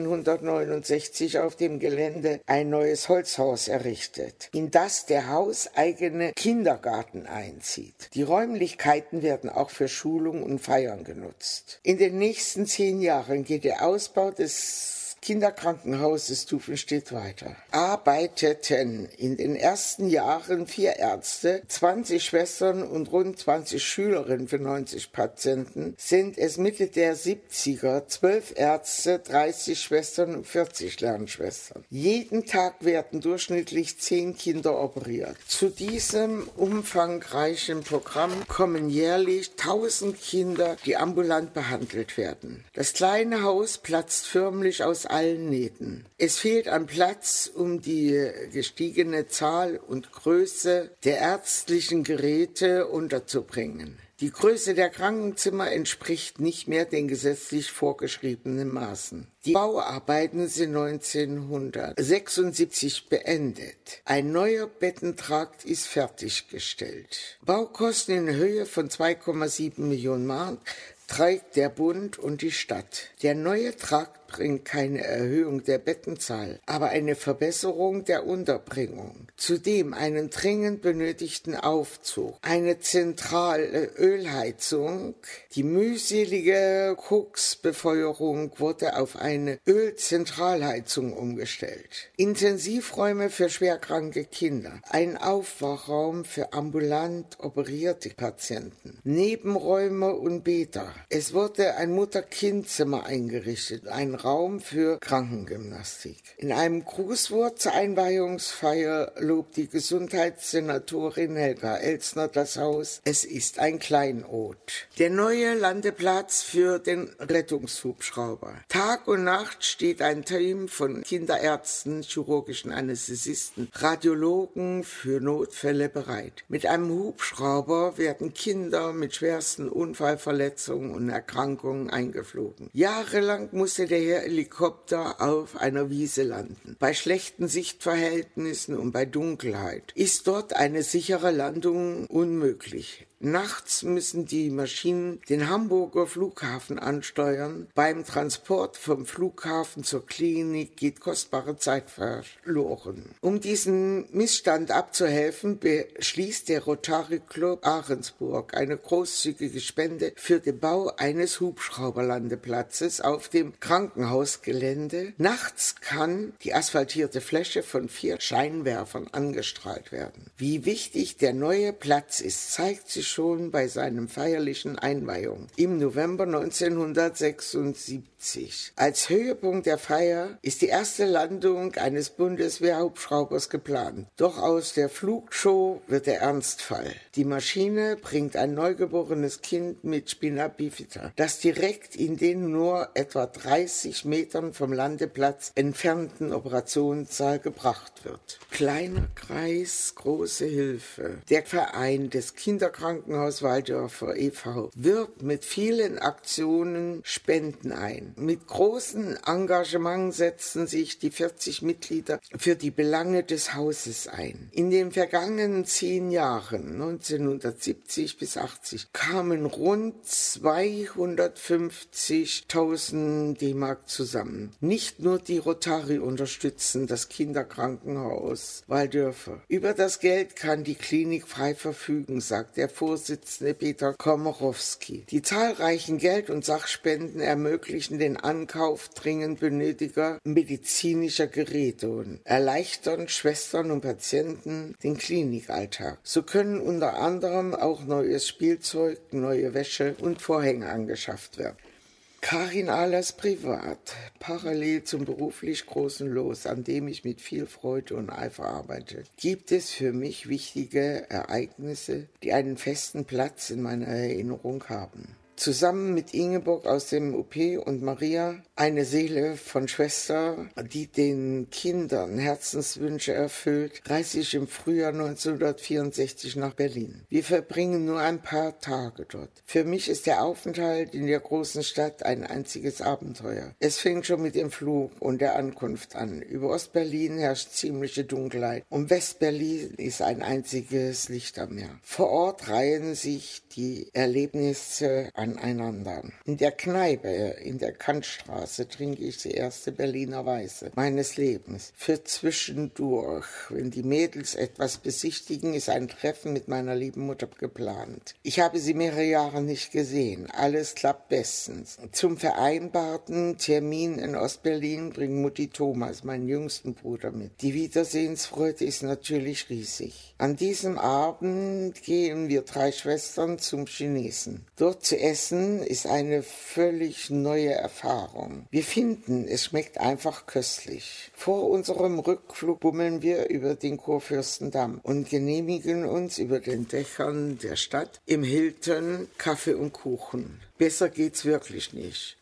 1969 auf dem Gelände ein neues Holzhaus errichtet, in das der hauseigene Kindergarten einzieht. Die Räumlichkeiten werden auch für Schulung und Feiern genutzt. In den nächsten 10 Jahren geht der Ausbau des Kinderkrankenhauses Stufenstedt weiter. Arbeiteten in den ersten Jahren 4 Ärzte, 20 Schwestern und rund 20 Schülerinnen für 90 Patienten, sind es Mitte der 70er 12 Ärzte, 30 Schwestern und 40 Lernschwestern. Jeden Tag werden durchschnittlich 10 Kinder operiert. Zu diesem umfangreichen Programm kommen jährlich 1000 Kinder, die ambulant behandelt werden. Das kleine Haus platzt förmlich aus allen Nähten. Es fehlt an Platz, um die gestiegene Zahl und Größe der ärztlichen Geräte unterzubringen. Die Größe der Krankenzimmer entspricht nicht mehr den gesetzlich vorgeschriebenen Maßen. Die Bauarbeiten sind 1976 beendet. Ein neuer Bettentrakt ist fertiggestellt. Baukosten in Höhe von 2,7 Millionen Mark trägt der Bund und die Stadt. Der neue Trakt bringt keine Erhöhung der Bettenzahl, aber eine Verbesserung der Unterbringung. Zudem einen dringend benötigten Aufzug, eine zentrale Ölheizung. Die mühselige Koksbefeuerung wurde auf eine Ölzentralheizung umgestellt. Intensivräume für schwerkranke Kinder, ein Aufwachraum für ambulant operierte Patienten, Nebenräume und Bäder. Es wurde ein Mutter-Kind-Zimmer eingerichtet, ein Raum für Krankengymnastik. In einem Grußwort zur Einweihungsfeier lobt die Gesundheitssenatorin Helga Elsner das Haus. Es ist ein Kleinod. Der neue Landeplatz für den Rettungshubschrauber. Tag und Nacht steht ein Team von Kinderärzten, chirurgischen Anästhesisten, Radiologen für Notfälle bereit. Mit einem Hubschrauber werden Kinder mit schwersten Unfallverletzungen und Erkrankungen eingeflogen. Jahrelang musste der Helikopter auf einer Wiese landen. Bei schlechten Sichtverhältnissen und bei Dunkelheit ist dort eine sichere Landung unmöglich. Nachts müssen die Maschinen den Hamburger Flughafen ansteuern. Beim Transport vom Flughafen zur Klinik geht kostbare Zeit verloren. Um diesen Missstand abzuhelfen, beschließt der Rotary Club Ahrensburg eine großzügige Spende für den Bau eines Hubschrauberlandeplatzes auf dem Krankenhausgelände. Nachts kann die asphaltierte Fläche von 4 Scheinwerfern angestrahlt werden. Wie wichtig der neue Platz ist, zeigt sich schon bei seinem feierlichen Einweihung im November 1976. Als Höhepunkt der Feier ist die erste Landung eines Bundeswehrhubschraubers geplant. Doch aus der Flugshow wird der Ernstfall. Die Maschine bringt ein neugeborenes Kind mit Spina bifida, das direkt in den nur etwa 30 Metern vom Landeplatz entfernten Operationssaal gebracht wird. Kleiner Kreis, große Hilfe. Der Verein des Kinderkrankenhauses Kinderkrankenhaus Walldörfer e.V. wirbt mit vielen Aktionen Spenden ein. Mit großem Engagement setzen sich die 40 Mitglieder für die Belange des Hauses ein. In den vergangenen 10 Jahren, 1970 bis 80, kamen rund 250.000 D-Mark zusammen. Nicht nur die Rotary unterstützen das Kinderkrankenhaus Walldörfer. Über das Geld kann die Klinik frei verfügen, sagt der Vorsitzende Peter Komorowski. Die zahlreichen Geld- und Sachspenden ermöglichen den Ankauf dringend benötigter medizinischer Geräte und erleichtern Schwestern und Patienten den Klinikalltag. So können unter anderem auch neues Spielzeug, neue Wäsche und Vorhänge angeschafft werden. Karin Ahlers privat, parallel zum beruflich großen Los, an dem ich mit viel Freude und Eifer arbeite, gibt es für mich wichtige Ereignisse, die einen festen Platz in meiner Erinnerung haben. Zusammen mit Ingeborg aus dem OP und Maria, eine Seele von Schwester, die den Kindern Herzenswünsche erfüllt, reise ich im Frühjahr 1964 nach Berlin. Wir verbringen nur ein paar Tage dort. Für mich ist der Aufenthalt in der großen Stadt ein einziges Abenteuer. Es fängt schon mit dem Flug und der Ankunft an. Über Ostberlin herrscht ziemliche Dunkelheit und Westberlin ist ein einziges Licht am Meer. Vor Ort reihen sich die Erlebnisse aneinander. In der Kneipe in der Kantstraße trinke ich die erste Berliner Weiße meines Lebens. Für zwischendurch, wenn die Mädels etwas besichtigen, ist ein Treffen mit meiner lieben Mutter geplant. Ich habe sie mehrere Jahre nicht gesehen. Alles klappt bestens. Zum vereinbarten Termin in Ostberlin bringt Mutti Thomas, meinen jüngsten Bruder, mit. Die Wiedersehensfreude ist natürlich riesig. An diesem Abend gehen wir 3 Schwestern zum Chinesen. Dort zu essen ist eine völlig neue Erfahrung. Wir finden, es schmeckt einfach köstlich. Vor unserem Rückflug bummeln wir über den Kurfürstendamm und genehmigen uns über den Dächern der Stadt im Hilton Kaffee und Kuchen. Besser geht's wirklich nicht.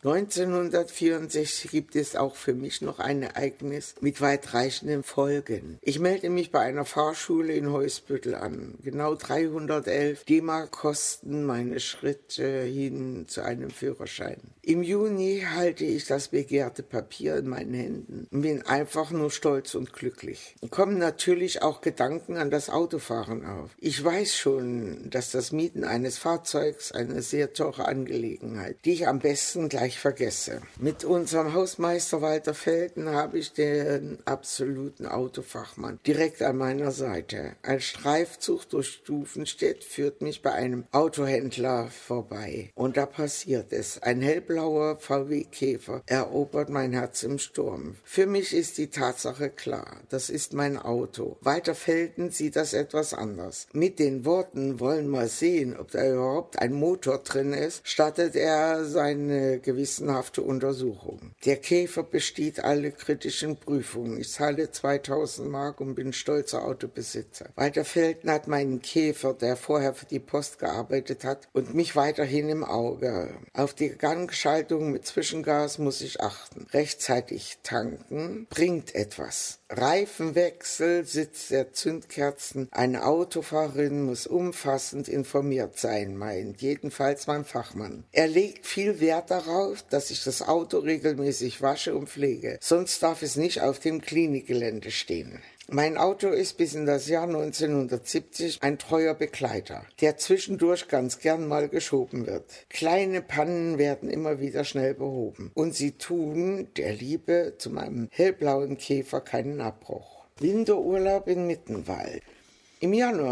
1964 gibt es auch für mich noch ein Ereignis mit weitreichenden Folgen. Ich melde mich bei einer Fahrschule in Heusbüttel an. Genau 311 D-Mark kosten meine Schritte hin zu einem Führerschein. Im Juni halte ich das begehrte Papier in meinen Händen und bin einfach nur stolz und glücklich. Kommen natürlich auch Gedanken an das Autofahren auf. Ich weiß schon, dass das Mieten eines Fahrzeugs eine sehr teure Angelegenheit, die ich am besten gleich vergesse. Mit unserem Hausmeister Walter Felten habe ich den absoluten Autofachmann direkt an meiner Seite. Ein Streifzug durch Stufenstedt führt mich bei einem Autohändler vorbei. Und da passiert es. Ein hellblauer VW Käfer erobert mein Herz im Sturm. Für mich ist die Tatsache klar. Das ist mein Auto. Walter Felten sieht das etwas anders. Mit den Worten "wollen mal sehen, ob da überhaupt ein Motor drin ist", startet er seine gewissenhafte Untersuchung. Der Käfer besteht alle kritischen Prüfungen. Ich zahle 2000 Mark und bin stolzer Autobesitzer. Walter Felten hat meinen Käfer, der vorher für die Post gearbeitet hat, und mich weiterhin im Auge. Auf die Gangschaltung mit Zwischengas muss ich achten. Rechtzeitig tanken bringt etwas. Reifenwechsel, Sitz der Zündkerzen. Eine Autofahrerin muss umfassend informiert sein, meint jedenfalls mein Fachmann. Er legt viel Wert darauf, dass ich das Auto regelmäßig wasche und pflege. Sonst darf es nicht auf dem Klinikgelände stehen. Mein Auto ist bis in das Jahr 1970 ein treuer Begleiter, der zwischendurch ganz gern mal geschoben wird. Kleine Pannen werden immer wieder schnell behoben und sie tun der Liebe zu meinem hellblauen Käfer keinen Abbruch. Winterurlaub in Mittenwald. Im Januar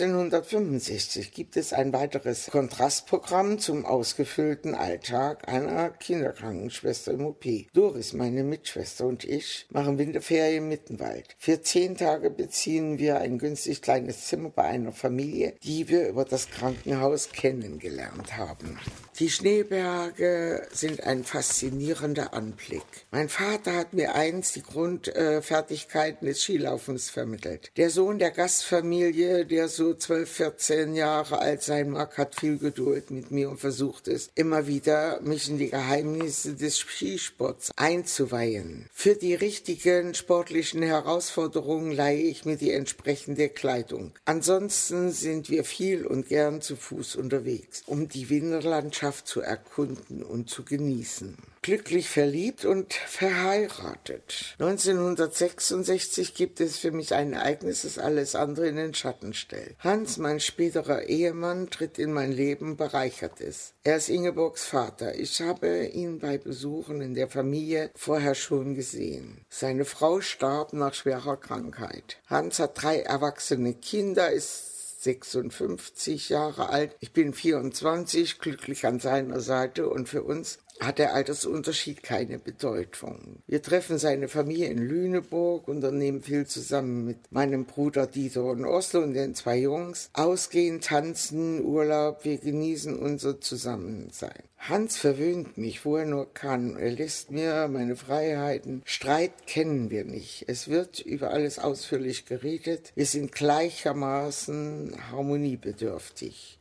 1965 gibt es ein weiteres Kontrastprogramm zum ausgefüllten Alltag einer Kinderkrankenschwester im OP. Doris, meine Mitschwester, und ich machen Winterferien im Mittenwald. Für 10 Tage beziehen wir ein günstig kleines Zimmer bei einer Familie, die wir über das Krankenhaus kennengelernt haben. Die Schneeberge sind ein faszinierender Anblick. Mein Vater hat mir einst die Grundfertigkeiten des Skilaufens vermittelt. Der Sohn der Gastfamilie Familie, der so 12, 14 Jahre alt sein mag, hat viel Geduld mit mir und versucht es immer wieder, mich in die Geheimnisse des Skisports einzuweihen. Für die richtigen sportlichen Herausforderungen leihe ich mir die entsprechende Kleidung. Ansonsten sind wir viel und gern zu Fuß unterwegs, um die Winterlandschaft zu erkunden und zu genießen. Glücklich verliebt und verheiratet. 1966 gibt es für mich ein Ereignis, das alles andere in den Schatten stellt. Hans, mein späterer Ehemann, tritt in mein Leben, bereichert es. Er ist Ingeborgs Vater. Ich habe ihn bei Besuchen in der Familie vorher schon gesehen. Seine Frau starb nach schwerer Krankheit. Hans hat 3 erwachsene Kinder, ist 56 Jahre alt. Ich bin 24, glücklich an seiner Seite, und für uns hat der Altersunterschied keine Bedeutung. Wir treffen seine Familie in Lüneburg, unternehmen viel zusammen mit meinem Bruder Dieter in Oslo und den 2 Jungs. Ausgehen, tanzen, Urlaub, wir genießen unser Zusammensein. Hans verwöhnt mich, wo er nur kann. Er lässt mir meine Freiheiten. Streit kennen wir nicht. Es wird über alles ausführlich geredet. Wir sind gleichermaßen harmoniebedürftig.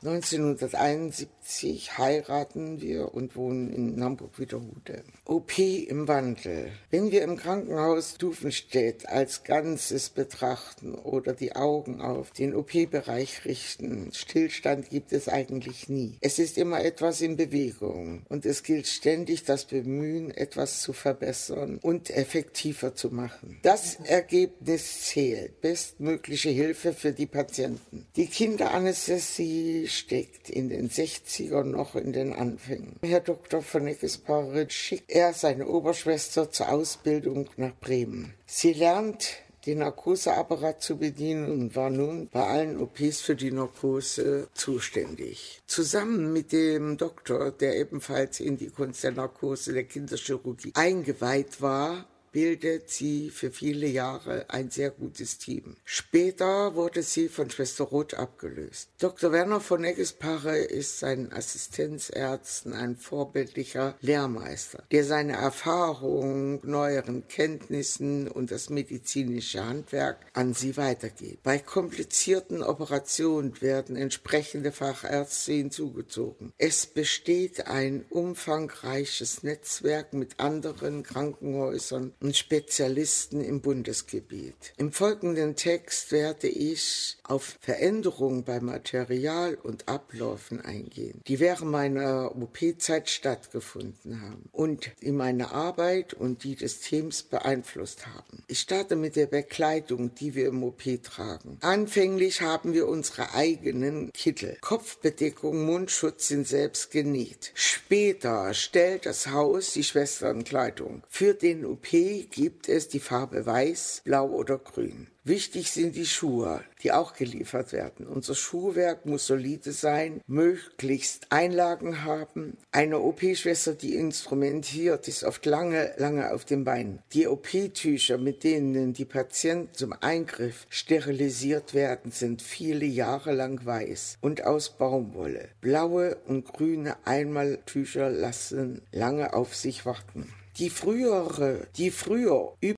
1971 heiraten wir und wohnen in Hamburg-Wiederhude. OP im Wandel. Wenn wir im Krankenhaus Stufenstedt als Ganzes betrachten oder die Augen auf den OP-Bereich richten, Stillstand gibt es eigentlich nie. Es ist immer etwas in Bewegung. Und es gilt ständig das Bemühen, etwas zu verbessern und effektiver zu machen. Das Ergebnis zählt. Bestmögliche Hilfe für die Patienten. Die Kinderanästhesie steckt in den 60ern noch in den Anfängen. Herr Dr. von Eckes-Paritz schickt er seine Oberschwester zur Ausbildung nach Bremen. Sie lernt den Narkoseapparat zu bedienen und war nun bei allen OPs für die Narkose zuständig. Zusammen mit dem Doktor, der ebenfalls in die Kunst der Narkose, der Kinderchirurgie eingeweiht war, bildet sie für viele Jahre ein sehr gutes Team. Später wurde sie von Schwester Roth abgelöst. Dr. Werner von Eckes-Paritz ist seinen Assistenzärzten ein vorbildlicher Lehrmeister, der seine Erfahrung, neueren Kenntnissen und das medizinische Handwerk an sie weitergibt. Bei komplizierten Operationen werden entsprechende Fachärzte hinzugezogen. Es besteht ein umfangreiches Netzwerk mit anderen Krankenhäusern und Spezialisten im Bundesgebiet. Im folgenden Text werde ich auf Veränderungen bei Material und Abläufen eingehen, die während meiner OP-Zeit stattgefunden haben und in meine Arbeit und die des Teams beeinflusst haben. Ich starte mit der Bekleidung, die wir im OP tragen. Anfänglich haben wir unsere eigenen Kittel. Kopfbedeckung, Mundschutz sind selbst genäht. Später stellt das Haus die Schwesternkleidung. Für den OP gibt es die Farbe Weiß, Blau oder Grün. Wichtig sind die Schuhe, die auch geliefert werden. Unser Schuhwerk muss solide sein, möglichst Einlagen haben. Eine OP-Schwester, die instrumentiert, ist oft lange auf den Beinen. Die OP-Tücher, mit denen die Patienten zum Eingriff sterilisiert werden, sind viele Jahre lang weiß und aus Baumwolle. Blaue und grüne Einmaltücher lassen lange auf sich warten. Die früher